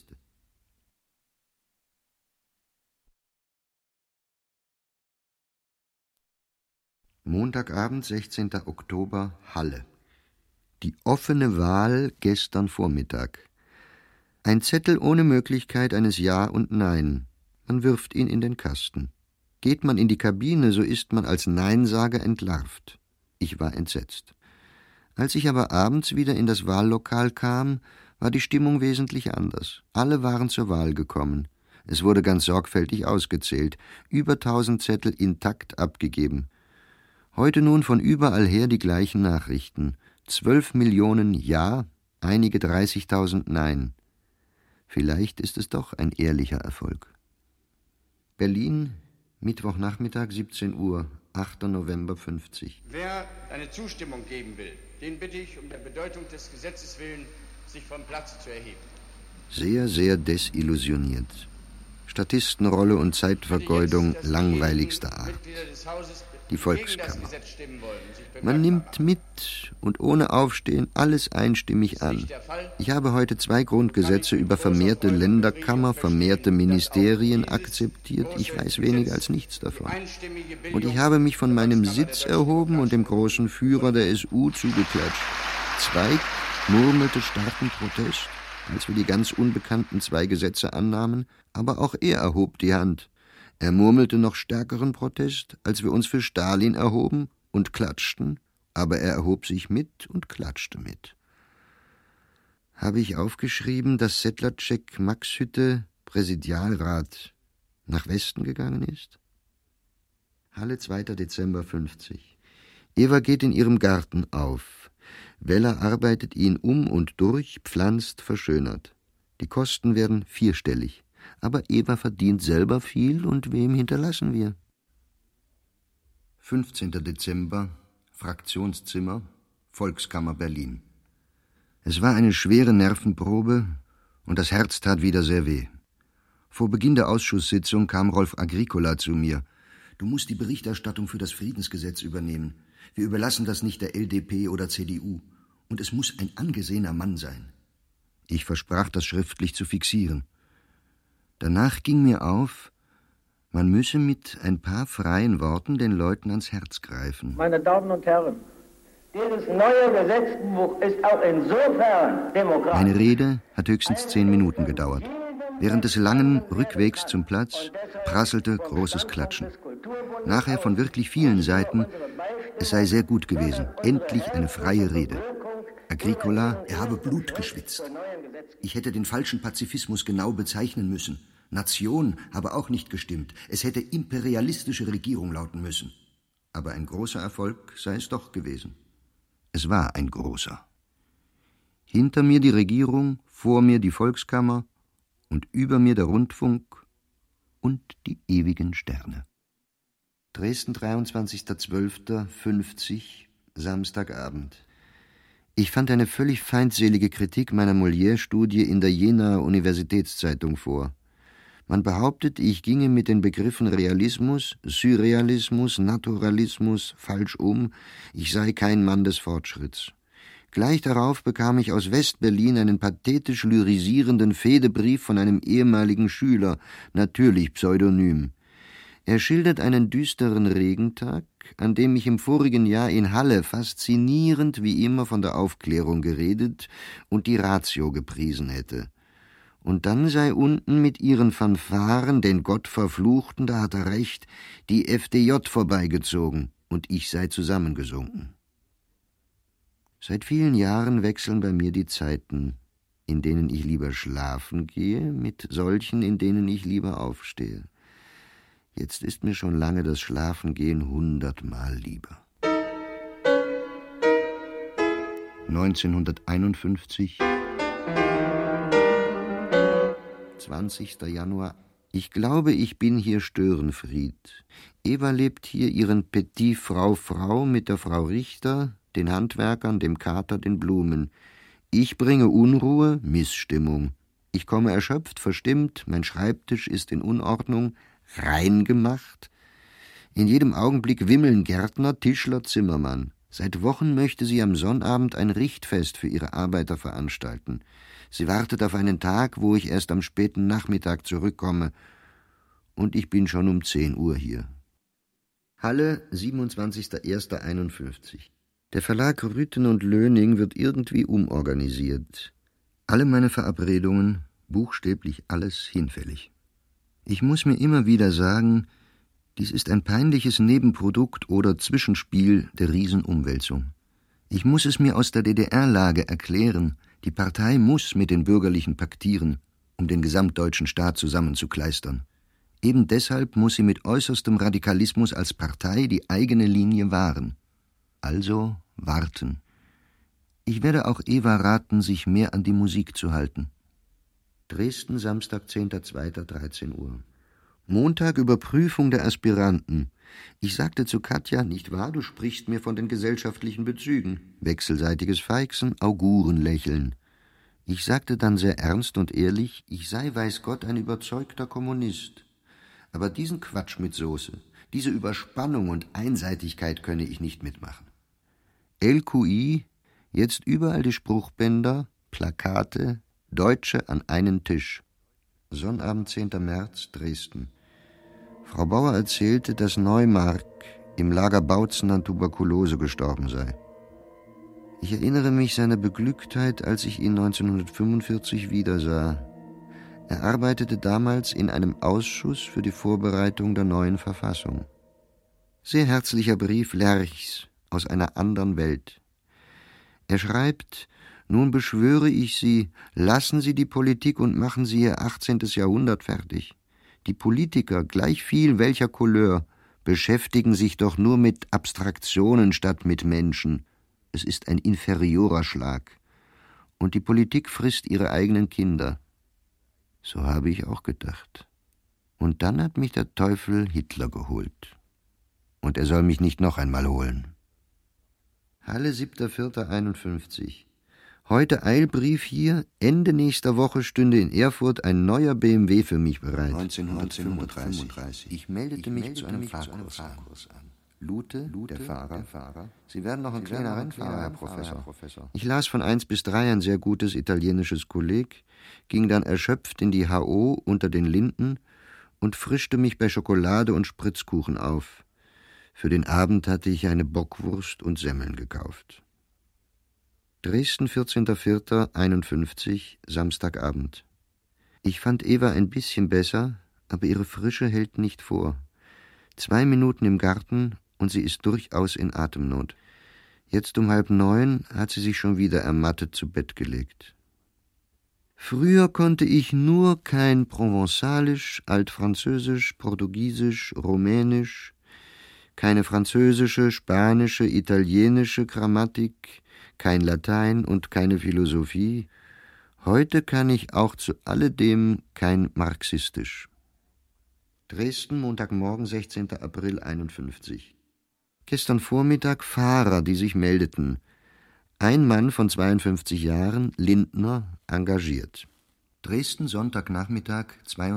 Montagabend, 16. Oktober, Halle. Die offene Wahl gestern Vormittag. Ein Zettel ohne Möglichkeit eines Ja und Nein. Man wirft ihn in den Kasten. Geht man in die Kabine, so ist man als Neinsager entlarvt. Ich war entsetzt. Als ich aber abends wieder in das Wahllokal kam, war die Stimmung wesentlich anders. Alle waren zur Wahl gekommen. Es wurde ganz sorgfältig ausgezählt. Über 1000 Zettel intakt abgegeben. Heute nun von überall her die gleichen Nachrichten. 12 Millionen Ja, einige 30.000 Nein. Vielleicht ist es doch ein ehrlicher Erfolg. Berlin, Mittwochnachmittag, 17 Uhr, 8. November 50. Wer eine Zustimmung geben will, den bitte ich um der Bedeutung des Gesetzes willen, sich vom Platze zu erheben. Sehr, sehr desillusioniert. Statistenrolle und Zeitvergeudung langweiligster Art. Die Volkskammer. Man nimmt mit und ohne Aufstehen alles einstimmig an. Ich habe heute 2 Grundgesetze über vermehrte Länderkammer, vermehrte Ministerien akzeptiert. Ich weiß weniger als nichts davon. Und ich habe mich von meinem Sitz erhoben und dem großen Führer der SU zugeklatscht. Zweig murmelte starken Protest, als wir die ganz unbekannten 2 Gesetze annahmen, aber auch er erhob die Hand. Er murmelte noch stärkeren Protest, als wir uns für Stalin erhoben und klatschten, aber er erhob sich mit und klatschte mit. Habe ich aufgeschrieben, dass Sedlacek Maxhütte Präsidialrat nach Westen gegangen ist? Halle, 2. Dezember 50. Eva geht in ihrem Garten auf. Weller arbeitet ihn um und durch, pflanzt, verschönert. Die Kosten werden 4-stellig. Aber Eva verdient selber viel, und wem hinterlassen wir? 15. Dezember, Fraktionszimmer, Volkskammer Berlin. Es war eine schwere Nervenprobe und das Herz tat wieder sehr weh. Vor Beginn der Ausschusssitzung kam Rolf Agricola zu mir. Du musst die Berichterstattung für das Friedensgesetz übernehmen. Wir überlassen das nicht der LDP oder CDU. Und es muss ein angesehener Mann sein. Ich versprach, das schriftlich zu fixieren. Danach ging mir auf, man müsse mit ein paar freien Worten den Leuten ans Herz greifen. Meine Damen und Herren, dieses neue Gesetzbuch ist auch insofern demokratisch. Meine Rede hat höchstens 10 Minuten gedauert. Während des langen Rückwegs zum Platz prasselte großes Klatschen. Nachher von wirklich vielen Seiten, es sei sehr gut gewesen, endlich eine freie Rede. Agricola, er habe Blut geschwitzt. Ich hätte den falschen Pazifismus genau bezeichnen müssen. Nation habe auch nicht gestimmt. Es hätte imperialistische Regierung lauten müssen. Aber ein großer Erfolg sei es doch gewesen. Es war ein großer. Hinter mir die Regierung, vor mir die Volkskammer und über mir der Rundfunk und die ewigen Sterne. Dresden, 23.12.50, Samstagabend. Ich fand eine völlig feindselige Kritik meiner Molière-Studie in der Jenaer Universitätszeitung vor. Man behauptet, ich ginge mit den Begriffen Realismus, Surrealismus, Naturalismus falsch um, ich sei kein Mann des Fortschritts. Gleich darauf bekam ich aus West-Berlin einen pathetisch lyrisierenden Fehdebrief von einem ehemaligen Schüler, natürlich pseudonym. Er schildert einen düsteren Regentag, an dem ich im vorigen Jahr in Halle faszinierend wie immer von der Aufklärung geredet und die Ratio gepriesen hätte. Und dann sei unten mit ihren Fanfaren, den Gottverfluchten, da hat er recht, die FDJ vorbeigezogen und ich sei zusammengesunken. Seit vielen Jahren wechseln bei mir die Zeiten, in denen ich lieber schlafen gehe, mit solchen, in denen ich lieber aufstehe. Jetzt ist mir schon lange das Schlafengehen 100-mal lieber. 1951, 20. Januar. Ich glaube, ich bin hier Störenfried. Eva lebt hier ihren Petit Frau mit der Frau Richter, den Handwerkern, dem Kater, den Blumen. Ich bringe Unruhe, Missstimmung. Ich komme erschöpft, verstimmt, mein Schreibtisch ist in Unordnung, rein gemacht. In jedem Augenblick wimmeln Gärtner, Tischler, Zimmermann. Seit Wochen möchte sie am Sonnabend ein Richtfest für ihre Arbeiter veranstalten. Sie wartet auf einen Tag, wo ich erst am späten Nachmittag zurückkomme. Und ich bin schon um 10 Uhr hier. Halle, 27.01.51. Der Verlag Rüthen und Löning wird irgendwie umorganisiert. Alle meine Verabredungen, buchstäblich alles hinfällig. Ich muss mir immer wieder sagen, dies ist ein peinliches Nebenprodukt oder Zwischenspiel der Riesenumwälzung. Ich muss es mir aus der DDR-Lage erklären. Die Partei muss mit den Bürgerlichen paktieren, um den gesamtdeutschen Staat zusammenzukleistern. Eben deshalb muss sie mit äußerstem Radikalismus als Partei die eigene Linie wahren. Also warten. Ich werde auch Eva raten, sich mehr an die Musik zu halten. Dresden, Samstag, 10.02., 13 Uhr. Montag Überprüfung der Aspiranten. Ich sagte zu Katja, nicht wahr, du sprichst mir von den gesellschaftlichen Bezügen. Wechselseitiges Feixen, Augurenlächeln. Ich sagte dann sehr ernst und ehrlich, ich sei, weiß Gott, ein überzeugter Kommunist. Aber diesen Quatsch mit Soße, diese Überspannung und Einseitigkeit könne ich nicht mitmachen. LQI, jetzt überall die Spruchbänder, Plakate, Deutsche an einen Tisch. Sonnabend, 10. März, Dresden. Frau Bauer erzählte, dass Neumark im Lager Bautzen an Tuberkulose gestorben sei. Ich erinnere mich seiner Beglücktheit, als ich ihn 1945 wiedersah. Er arbeitete damals in einem Ausschuss für die Vorbereitung der neuen Verfassung. Sehr herzlicher Brief Lerchs aus einer anderen Welt. Er schreibt, Nun beschwöre ich Sie, lassen Sie die Politik und machen Sie Ihr 18. Jahrhundert fertig. Die Politiker, gleich viel welcher Couleur, beschäftigen sich doch nur mit Abstraktionen statt mit Menschen. Es ist ein inferiorer Schlag. Und die Politik frisst ihre eigenen Kinder. So habe ich auch gedacht. Und dann hat mich der Teufel Hitler geholt. Und er soll mich nicht noch einmal holen. Halle, 7.4.51. Heute Eilbrief hier. Ende nächster Woche stünde in Erfurt ein neuer BMW für mich bereit. 1935. Ich meldete mich zu einem Fahrkurs an. Lute, der Fahrer. Sie werden noch ein kleiner Rennfahrer, Herr Professor. Ich las von 1 bis 3 ein sehr gutes italienisches Kolleg, ging dann erschöpft in die HO unter den Linden und frischte mich bei Schokolade und Spritzkuchen auf. Für den Abend hatte ich eine Bockwurst und Semmeln gekauft. Dresden, 14.04.51, Samstagabend. Ich fand Eva ein bisschen besser, aber ihre Frische hält nicht vor. 2 Minuten im Garten und sie ist durchaus in Atemnot. Jetzt um 8:30 hat sie sich schon wieder ermattet zu Bett gelegt. Früher konnte ich nur kein Provenzalisch, Altfranzösisch, Portugiesisch, Rumänisch, keine französische, spanische, italienische Grammatik, kein Latein und keine Philosophie. Heute kann ich auch zu alledem kein Marxistisch. Dresden, Montagmorgen, 16. April 51. Gestern Vormittag Fahrer, die sich meldeten. Ein Mann von 52 Jahren, Lindner, engagiert. Dresden, Sonntagnachmittag,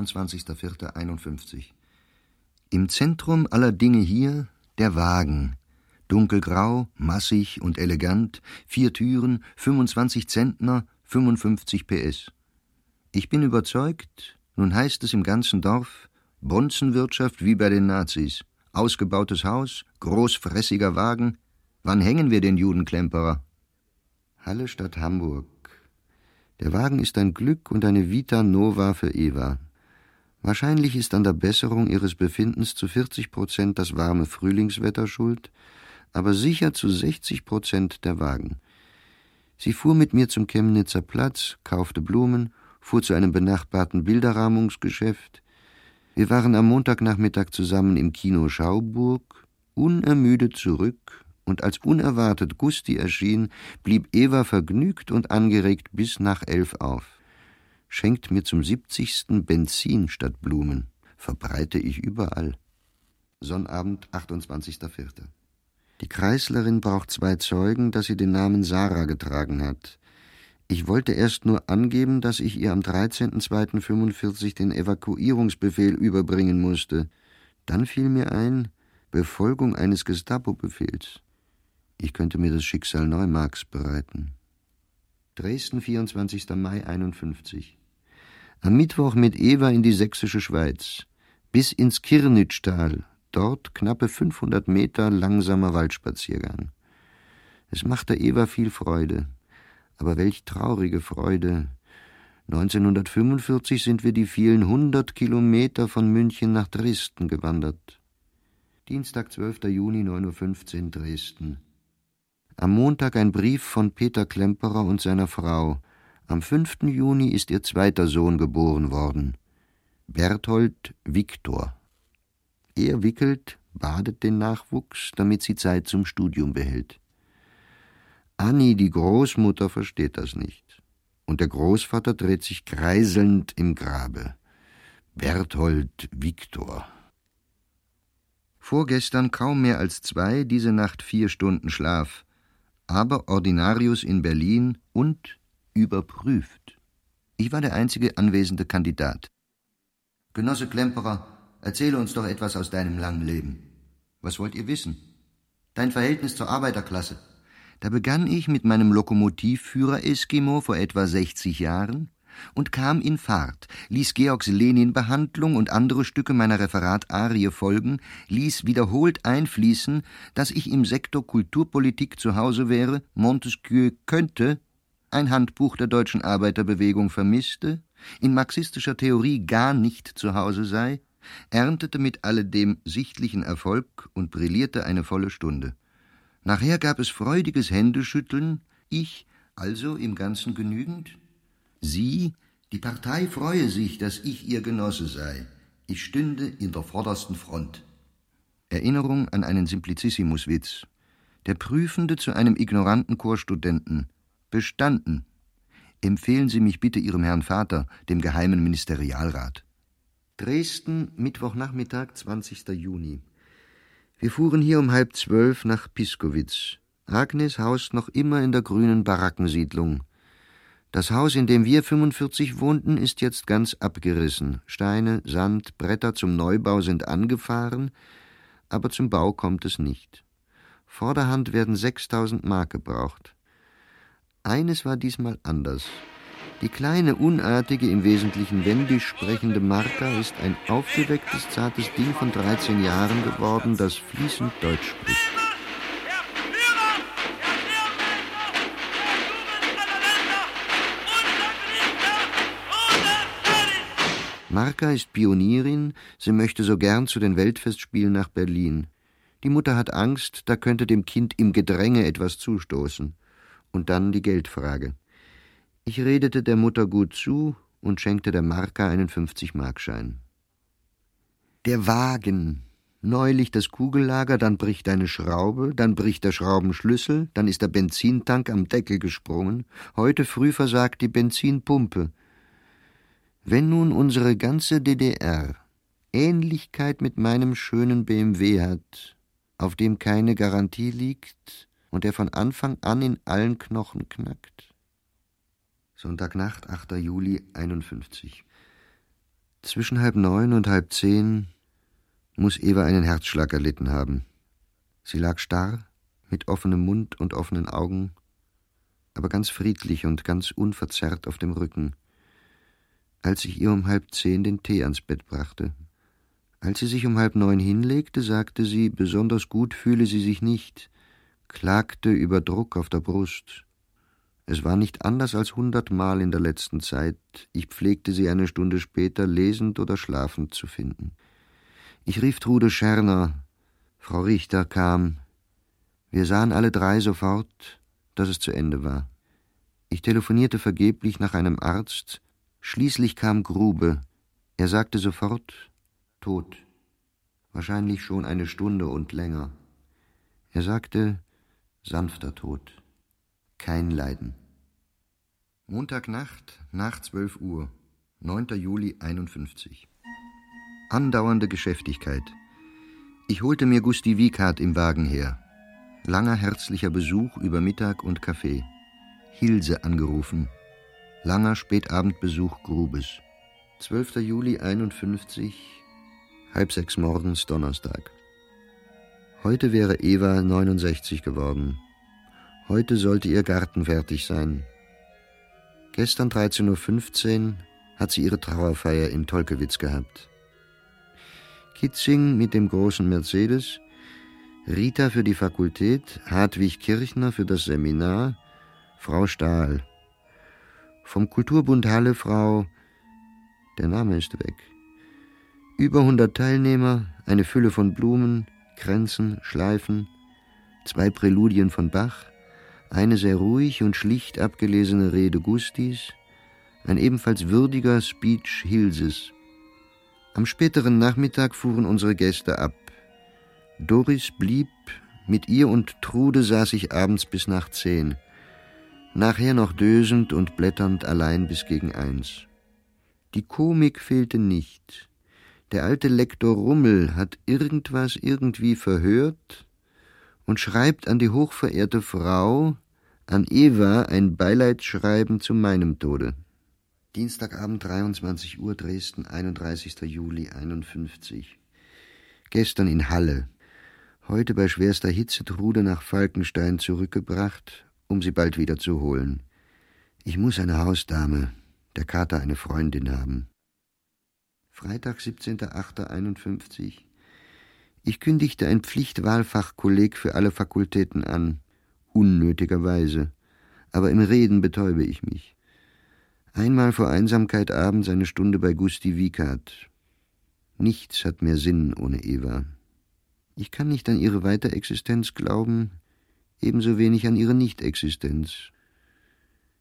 22.04.51. Im Zentrum aller Dinge hier der Wagen. Dunkelgrau, massig und elegant, 4 Türen, 25 Zentner, 55 PS. Ich bin überzeugt, nun heißt es im ganzen Dorf, Bonzenwirtschaft wie bei den Nazis. Ausgebautes Haus, großfressiger Wagen. Wann hängen wir den Judenklemperer? Halle Stadt Hamburg. Der Wagen ist ein Glück und eine Vita Nova für Eva. Wahrscheinlich ist an der Besserung ihres Befindens zu 40% das warme Frühlingswetter schuld, aber sicher zu 60% der Wagen. Sie fuhr mit mir zum Chemnitzer Platz, kaufte Blumen, fuhr zu einem benachbarten Bilderrahmungsgeschäft. Wir waren am Montagnachmittag zusammen im Kino Schauburg, unermüdet zurück, und als unerwartet Gusti erschien, blieb Eva vergnügt und angeregt bis nach 11 auf. Schenkt mir zum 70. Benzin statt Blumen, verbreite ich überall. Sonnabend, 28.04. Die Kreislerin braucht 2 Zeugen, dass sie den Namen Sarah getragen hat. Ich wollte erst nur angeben, dass ich ihr am 13.02.45 den Evakuierungsbefehl überbringen musste. Dann fiel mir ein, Befolgung eines Gestapo-Befehls. Ich könnte mir das Schicksal Neumarks bereiten. Dresden, 24. Mai 51. Am Mittwoch mit Eva in die sächsische Schweiz. Bis ins Kirnitschtal. Dort knappe 500 Meter langsamer Waldspaziergang. Es machte Eva viel Freude. Aber welch traurige Freude. 1945 sind wir die vielen 100 Kilometer von München nach Dresden gewandert. Dienstag, 12. Juni, 9.15 Uhr, Dresden. Am Montag ein Brief von Peter Klemperer und seiner Frau. Am 5. Juni ist ihr 2. Sohn geboren worden. Berthold Viktor. Er wickelt, badet den Nachwuchs, damit sie Zeit zum Studium behält. Anni, die Großmutter, versteht das nicht. Und der Großvater dreht sich kreiselnd im Grabe. Berthold Viktor. Vorgestern kaum mehr als 2, diese Nacht 4 Stunden Schlaf. Aber Ordinarius in Berlin und überprüft. Ich war der einzige anwesende Kandidat. Genosse Klemperer, erzähle uns doch etwas aus deinem langen Leben. Was wollt ihr wissen? Dein Verhältnis zur Arbeiterklasse. Da begann ich mit meinem Lokomotivführer Eskimo vor etwa 60 Jahren und kam in Fahrt, ließ Georgs Lenin-Behandlung und andere Stücke meiner Referat-Arie folgen, ließ wiederholt einfließen, dass ich im Sektor Kulturpolitik zu Hause wäre, Montesquieu könnte, ein Handbuch der deutschen Arbeiterbewegung vermisste, in marxistischer Theorie gar nicht zu Hause sei, erntete mit alledem sichtlichen Erfolg und brillierte eine volle Stunde. Nachher gab es freudiges Händeschütteln, ich Also im Ganzen genügend? Sie, die Partei freue sich, dass ich ihr Genosse sei. Ich stünde in der vordersten Front. Erinnerung an einen Simplicissimus-Witz. Der Prüfende zu einem ignoranten Chorstudenten. Bestanden. Empfehlen Sie mich bitte Ihrem Herrn Vater, dem geheimen Ministerialrat. Dresden, Mittwochnachmittag, 20. Juni. Wir fuhren hier um 11:30 nach Piskowitz. Agnes haust noch immer in der grünen Barackensiedlung. Das Haus, in dem wir 45 wohnten, ist jetzt ganz abgerissen. Steine, Sand, Bretter zum Neubau sind angefahren, aber zum Bau kommt es nicht. Vorderhand werden 6.000 Mark gebraucht. Eines war diesmal anders. Die kleine, unartige, im Wesentlichen wendisch sprechende Martha ist ein aufgewecktes, zartes Ding von 13 Jahren geworden, das fließend Deutsch spricht. Marka ist Pionierin, sie möchte so gern zu den Weltfestspielen nach Berlin. Die Mutter hat Angst, da könnte dem Kind im Gedränge etwas zustoßen. Und dann die Geldfrage. Ich redete der Mutter gut zu und schenkte der Marka einen 50-Markschein. Der Wagen. Neulich das Kugellager, dann bricht eine Schraube, dann bricht der Schraubenschlüssel, dann ist der Benzintank am Deckel gesprungen. Heute früh versagt die Benzinpumpe. Wenn nun unsere ganze DDR Ähnlichkeit mit meinem schönen BMW hat, auf dem keine Garantie liegt und der von Anfang an in allen Knochen knackt. Sonntagnacht, 8. Juli 51. Zwischen 8:30 und 9:30 muss Eva einen Herzschlag erlitten haben. Sie lag starr, mit offenem Mund und offenen Augen, aber ganz friedlich und ganz unverzerrt auf dem Rücken, als ich ihr um 9:30 den Tee ans Bett brachte. Als sie sich um 8:30 hinlegte, sagte sie, besonders gut fühle sie sich nicht, klagte über Druck auf der Brust. Es war nicht anders als 100-mal in der letzten Zeit. Ich pflegte sie eine Stunde später lesend oder schlafend zu finden. Ich rief Trude Scherner. Frau Richter kam. Wir sahen alle drei sofort, dass es zu Ende war. Ich telefonierte vergeblich nach einem Arzt. Schließlich kam Grube. Er sagte sofort, tot. Wahrscheinlich schon eine Stunde und länger. Er sagte, sanfter Tod. Kein Leiden. Montagnacht, nach 12 Uhr, 9. Juli 51. Andauernde Geschäftigkeit. Ich holte mir Gusti Wieghart im Wagen her. Langer herzlicher Besuch über Mittag und Kaffee. Hilse angerufen. Langer Spätabendbesuch Grubes. 12. Juli 51, 5:30 morgens, Donnerstag. Heute wäre Eva 69 geworden. Heute sollte ihr Garten fertig sein. Gestern 13:15 Uhr hat sie ihre Trauerfeier in Tolkewitz gehabt. Kitzing mit dem großen Mercedes, Rita für die Fakultät, Hartwig Kirchner für das Seminar, Frau Stahl. Vom Kulturbund Halle Frau, der Name ist weg. Über 100 Teilnehmer, eine Fülle von Blumen, Kränzen, Schleifen, 2 Präludien von Bach, eine sehr ruhig und schlicht abgelesene Rede Gustis, ein ebenfalls würdiger Speech Hilses. Am späteren Nachmittag fuhren unsere Gäste ab. Doris blieb, mit ihr und Trude saß ich abends bis nach 10. Nachher noch dösend und blätternd allein bis gegen 1. Die Komik fehlte nicht. Der alte Lektor Rummel hat irgendwas irgendwie verhört und schreibt an die hochverehrte Frau, an Eva, ein Beileidsschreiben zu meinem Tode. Dienstagabend, 23 Uhr, Dresden, 31. Juli 51. Gestern in Halle. Heute bei schwerster Hitze Trude nach Falkenstein zurückgebracht, um sie bald wieder zu holen. Ich muss eine Hausdame, der Kater eine Freundin haben. Freitag, 17.08.51. Ich kündigte ein Pflichtwahlfachkolleg für alle Fakultäten an. Unnötigerweise. Aber im Reden betäube ich mich. Einmal vor Einsamkeit abends eine Stunde bei Gusti Wieghart. Nichts hat mehr Sinn ohne Eva. Ich kann nicht an ihre Weiterexistenz glauben, ebenso wenig an ihre Nichtexistenz.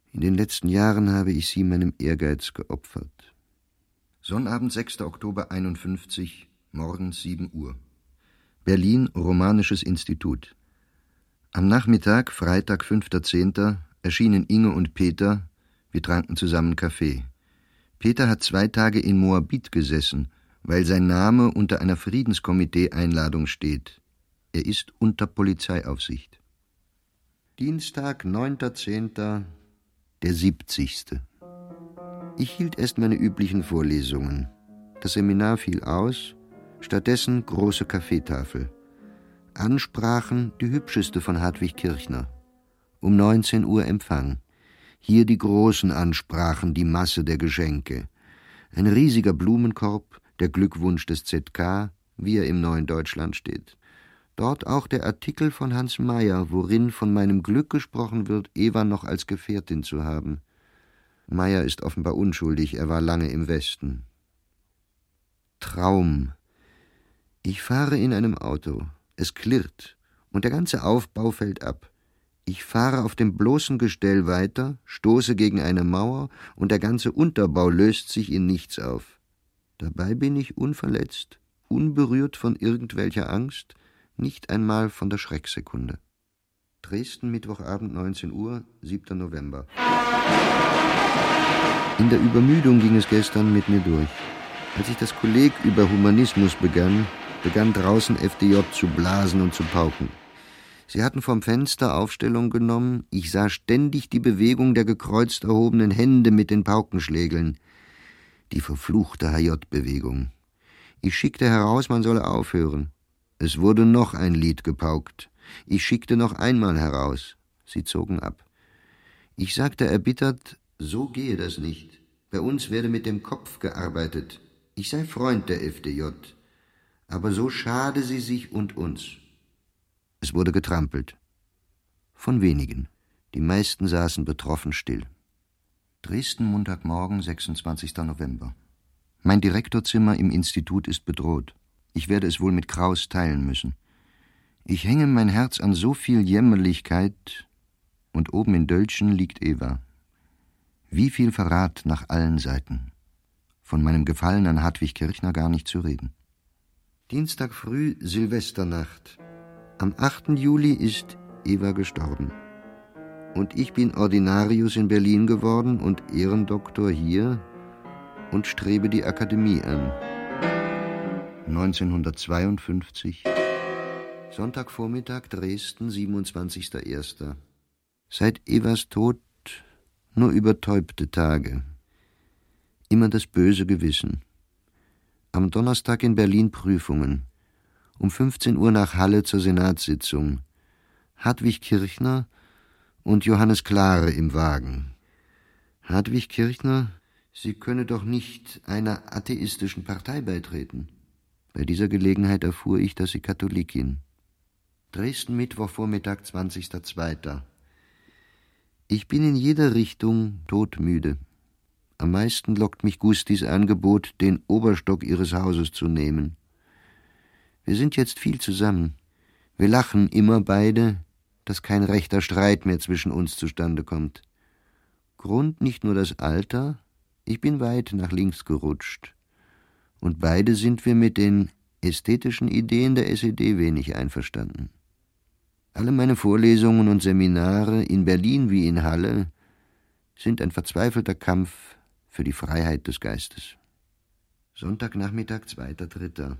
In den letzten Jahren habe ich sie meinem Ehrgeiz geopfert. Sonnabend, 6. Oktober 51, morgens 7 Uhr. Berlin, Romanisches Institut. Am Nachmittag, Freitag, 5.10., erschienen Inge und Peter. Wir tranken zusammen Kaffee. Peter hat 2 Tage in Moabit gesessen, weil sein Name unter einer Friedenskomitee-Einladung steht. Er ist unter Polizeiaufsicht. Dienstag, 9.10., der 70. Ich hielt erst meine üblichen Vorlesungen. Das Seminar fiel aus, stattdessen große Kaffeetafel. Ansprachen die hübscheste von Hartwig Kirchner. Um 19 Uhr Empfang. Hier die großen Ansprachen, die Masse der Geschenke. Ein riesiger Blumenkorb, der Glückwunsch des ZK, wie er im Neuen Deutschland steht. Dort auch der Artikel von Hans Meyer, worin von meinem Glück gesprochen wird, Eva noch als Gefährtin zu haben. Meyer ist offenbar unschuldig, er war lange im Westen. Traum. Ich fahre in einem Auto. Es klirrt und der ganze Aufbau fällt ab. Ich fahre auf dem bloßen Gestell weiter, stoße gegen eine Mauer und der ganze Unterbau löst sich in nichts auf. Dabei bin ich unverletzt, unberührt von irgendwelcher Angst, nicht einmal von der Schrecksekunde. Dresden, Mittwochabend, 19 Uhr, 7. November. In der Übermüdung ging es gestern mit mir durch. Als ich das Kolleg über Humanismus begann draußen FDJ zu blasen und zu pauken. Sie hatten vom Fenster Aufstellung genommen, ich sah ständig die Bewegung der gekreuzt erhobenen Hände mit den Paukenschlägeln. Die verfluchte HJ-Bewegung. Ich schickte heraus, man solle aufhören. Es wurde noch ein Lied gepaukt. Ich schickte noch einmal heraus. Sie zogen ab. Ich sagte erbittert, so gehe das nicht. Bei uns werde mit dem Kopf gearbeitet. Ich sei Freund der FDJ. Aber so schade sie sich und uns. Es wurde getrampelt. Von wenigen. Die meisten saßen betroffen still. Dresden, Montagmorgen, 26. November. Mein Direktorzimmer im Institut ist bedroht. Ich werde es wohl mit Kraus teilen müssen. Ich hänge mein Herz an so viel Jämmerlichkeit, und oben in Dölzschen liegt Eva. Wie viel Verrat nach allen Seiten. Von meinem Gefallen an Hartwig Kirchner gar nicht zu reden. Dienstag früh, Silvesternacht. Am 8. Juli ist Eva gestorben. Und ich bin Ordinarius in Berlin geworden und Ehrendoktor hier und strebe die Akademie an. 1952, Sonntagvormittag, Dresden, 27.01. Seit Evas Tod nur übertäubte Tage. Immer das böse Gewissen. Am Donnerstag in Berlin Prüfungen. Um 15 Uhr nach Halle zur Senatssitzung. Hartwig Kirchner und Johannes Klare im Wagen. Hartwig Kirchner, Sie könne doch nicht einer atheistischen Partei beitreten. Bei dieser Gelegenheit erfuhr ich, dass sie Katholikin. Dresden, Mittwochvormittag, 20.02. Ich bin in jeder Richtung todmüde. Am meisten lockt mich Gustis Angebot, den Oberstock ihres Hauses zu nehmen. Wir sind jetzt viel zusammen. Wir lachen immer beide, dass kein rechter Streit mehr zwischen uns zustande kommt. Grund nicht nur das Alter, ich bin weit nach links gerutscht. Und beide sind wir mit den ästhetischen Ideen der SED wenig einverstanden. Alle meine Vorlesungen und Seminare, in Berlin wie in Halle, sind ein verzweifelter Kampf für die Freiheit des Geistes. Sonntagnachmittag, 2.3.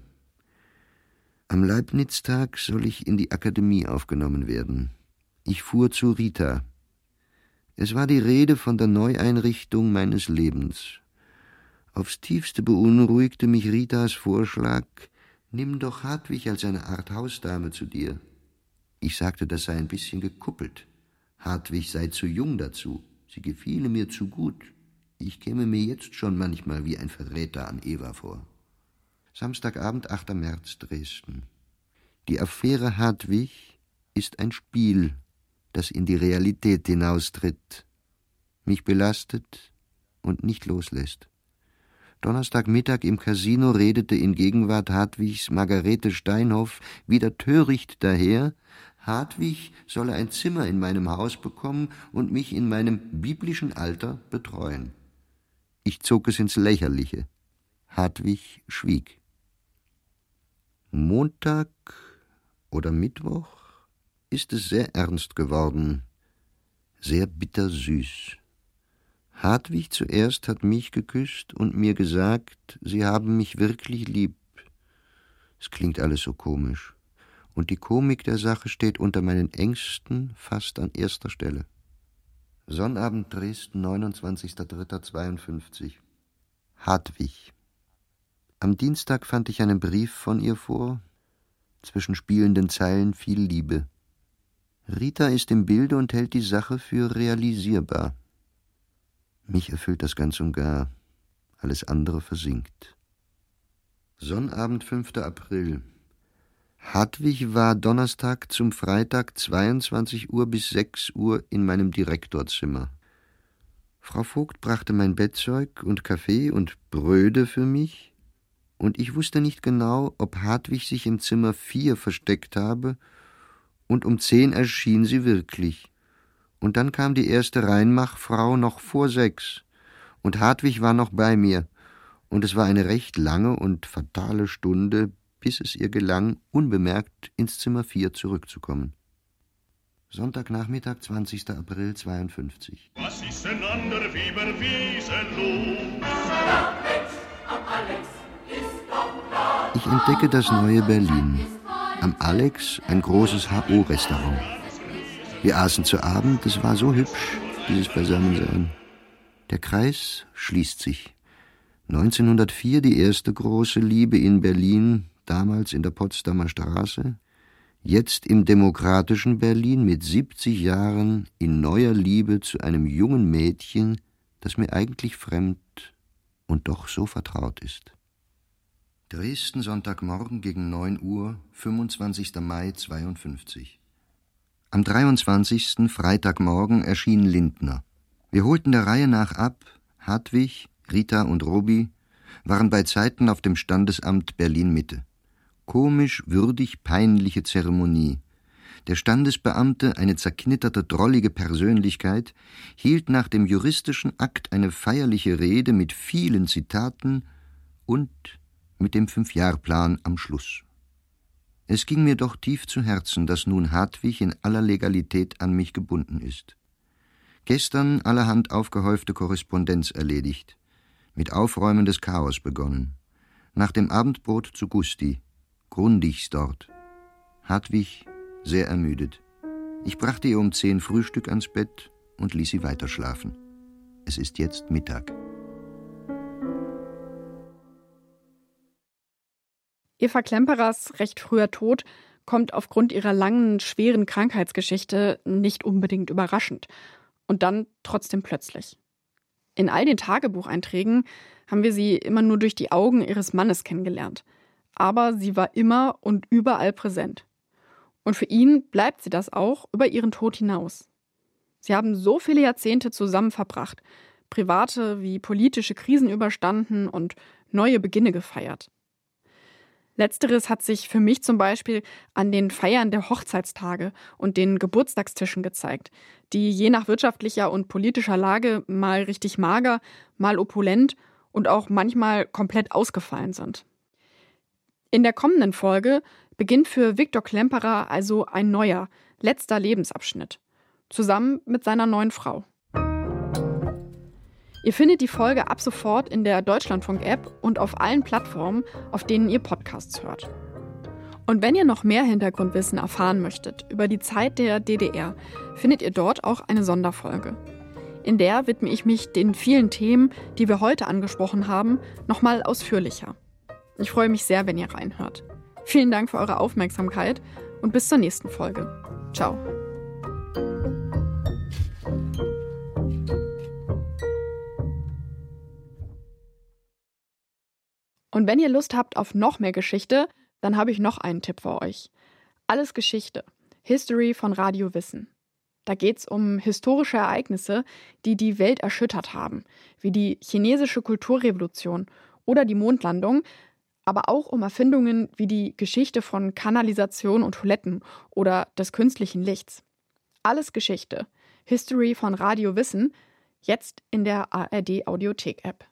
Am Leibniz-Tag soll ich in die Akademie aufgenommen werden. Ich fuhr zu Rita. Es war die Rede von der Neueinrichtung meines Lebens. Aufs Tiefste beunruhigte mich Ritas Vorschlag, nimm doch Hartwig als eine Art Hausdame zu dir. Ich sagte, das sei ein bisschen gekuppelt. Hartwig sei zu jung dazu, sie gefiele mir zu gut. Ich käme mir jetzt schon manchmal wie ein Verräter an Eva vor. Samstagabend, 8. März, Dresden. Die Affäre Hartwig ist ein Spiel, das in die Realität hinaustritt, mich belastet und nicht loslässt. Donnerstagmittag im Casino redete in Gegenwart Hartwigs Margarete Steinhoff wieder töricht daher, Hartwig solle ein Zimmer in meinem Haus bekommen und mich in meinem biblischen Alter betreuen. Ich zog es ins Lächerliche. Hartwig schwieg. Montag oder Mittwoch ist es sehr ernst geworden, sehr bittersüß. Hartwig zuerst hat mich geküsst und mir gesagt, Sie haben mich wirklich lieb. Es klingt alles so komisch. Und die Komik der Sache steht unter meinen Ängsten fast an erster Stelle. Sonnabend Dresden, 29.03.52. Hartwig. Am Dienstag fand ich einen Brief von ihr vor. Zwischen spielenden Zeilen viel Liebe. Rita ist im Bilde und hält die Sache für realisierbar. Mich erfüllt das ganz und gar. Alles andere versinkt. Sonnabend, 5. April. Hartwig war Donnerstag zum Freitag 22 Uhr bis 6 Uhr in meinem Direktorzimmer. Frau Vogt brachte mein Bettzeug und Kaffee und Bröde für mich, und ich wusste nicht genau, ob Hartwig sich im Zimmer 4 versteckt habe, und um 10 erschien sie wirklich. Und dann kam die erste Reinmachfrau noch vor 6, und Hartwig war noch bei mir, und es war eine recht lange und fatale Stunde, bis es ihr gelang, unbemerkt ins Zimmer 4 zurückzukommen. Sonntagnachmittag, 20. April 52. Was ist denn an der Fieberwiese los? Ich entdecke das neue Berlin. Am Alex ein großes HO-Restaurant. Wir aßen zu Abend, es war so hübsch, dieses Beisammensein. Der Kreis schließt sich. 1904 die erste große Liebe in Berlin, damals in der Potsdamer Straße, jetzt im demokratischen Berlin mit 70 Jahren in neuer Liebe zu einem jungen Mädchen, das mir eigentlich fremd und doch so vertraut ist. Dresden, Sonntagmorgen gegen 9 Uhr, 25. Mai 52. Am 23. Freitagmorgen erschien Lindner. Wir holten der Reihe nach ab, Hartwig, Rita und Robi waren bei Zeiten auf dem Standesamt Berlin-Mitte. Komisch, würdig, peinliche Zeremonie. Der Standesbeamte, eine zerknitterte, drollige Persönlichkeit, hielt nach dem juristischen Akt eine feierliche Rede mit vielen Zitaten und mit dem 5-Jahr-Plan am Schluss. Es ging mir doch tief zu Herzen, dass nun Hartwig in aller Legalität an mich gebunden ist. Gestern allerhand aufgehäufte Korrespondenz erledigt, mit Aufräumen des Chaos begonnen. Nach dem Abendbrot zu Gusti, Grundichs dort. Hartwig sehr ermüdet. Ich brachte ihr um 10 Frühstück ans Bett und ließ sie weiterschlafen. Es ist jetzt Mittag. Eva Klemperers recht früher Tod kommt aufgrund ihrer langen, schweren Krankheitsgeschichte nicht unbedingt überraschend. Und dann trotzdem plötzlich. In all den Tagebucheinträgen haben wir sie immer nur durch die Augen ihres Mannes kennengelernt. Aber sie war immer und überall präsent. Und für ihn bleibt sie das auch über ihren Tod hinaus. Sie haben so viele Jahrzehnte zusammen verbracht, private wie politische Krisen überstanden und neue Beginne gefeiert. Letzteres hat sich für mich zum Beispiel an den Feiern der Hochzeitstage und den Geburtstagstischen gezeigt, die je nach wirtschaftlicher und politischer Lage mal richtig mager, mal opulent und auch manchmal komplett ausgefallen sind. In der kommenden Folge beginnt für Viktor Klemperer also ein neuer, letzter Lebensabschnitt, zusammen mit seiner neuen Frau. Ihr findet die Folge ab sofort in der Deutschlandfunk-App und auf allen Plattformen, auf denen ihr Podcasts hört. Und wenn ihr noch mehr Hintergrundwissen erfahren möchtet über die Zeit der DDR, findet ihr dort auch eine Sonderfolge. In der widme ich mich den vielen Themen, die wir heute angesprochen haben, nochmal ausführlicher. Ich freue mich sehr, wenn ihr reinhört. Vielen Dank für eure Aufmerksamkeit und bis zur nächsten Folge. Ciao. Und wenn ihr Lust habt auf noch mehr Geschichte, dann habe ich noch einen Tipp für euch. Alles Geschichte. History von Radio Wissen. Da geht es um historische Ereignisse, die die Welt erschüttert haben, wie die chinesische Kulturrevolution oder die Mondlandung, aber auch um Erfindungen wie die Geschichte von Kanalisation und Toiletten oder des künstlichen Lichts. Alles Geschichte. History von Radio Wissen, jetzt in der ARD Audiothek-App.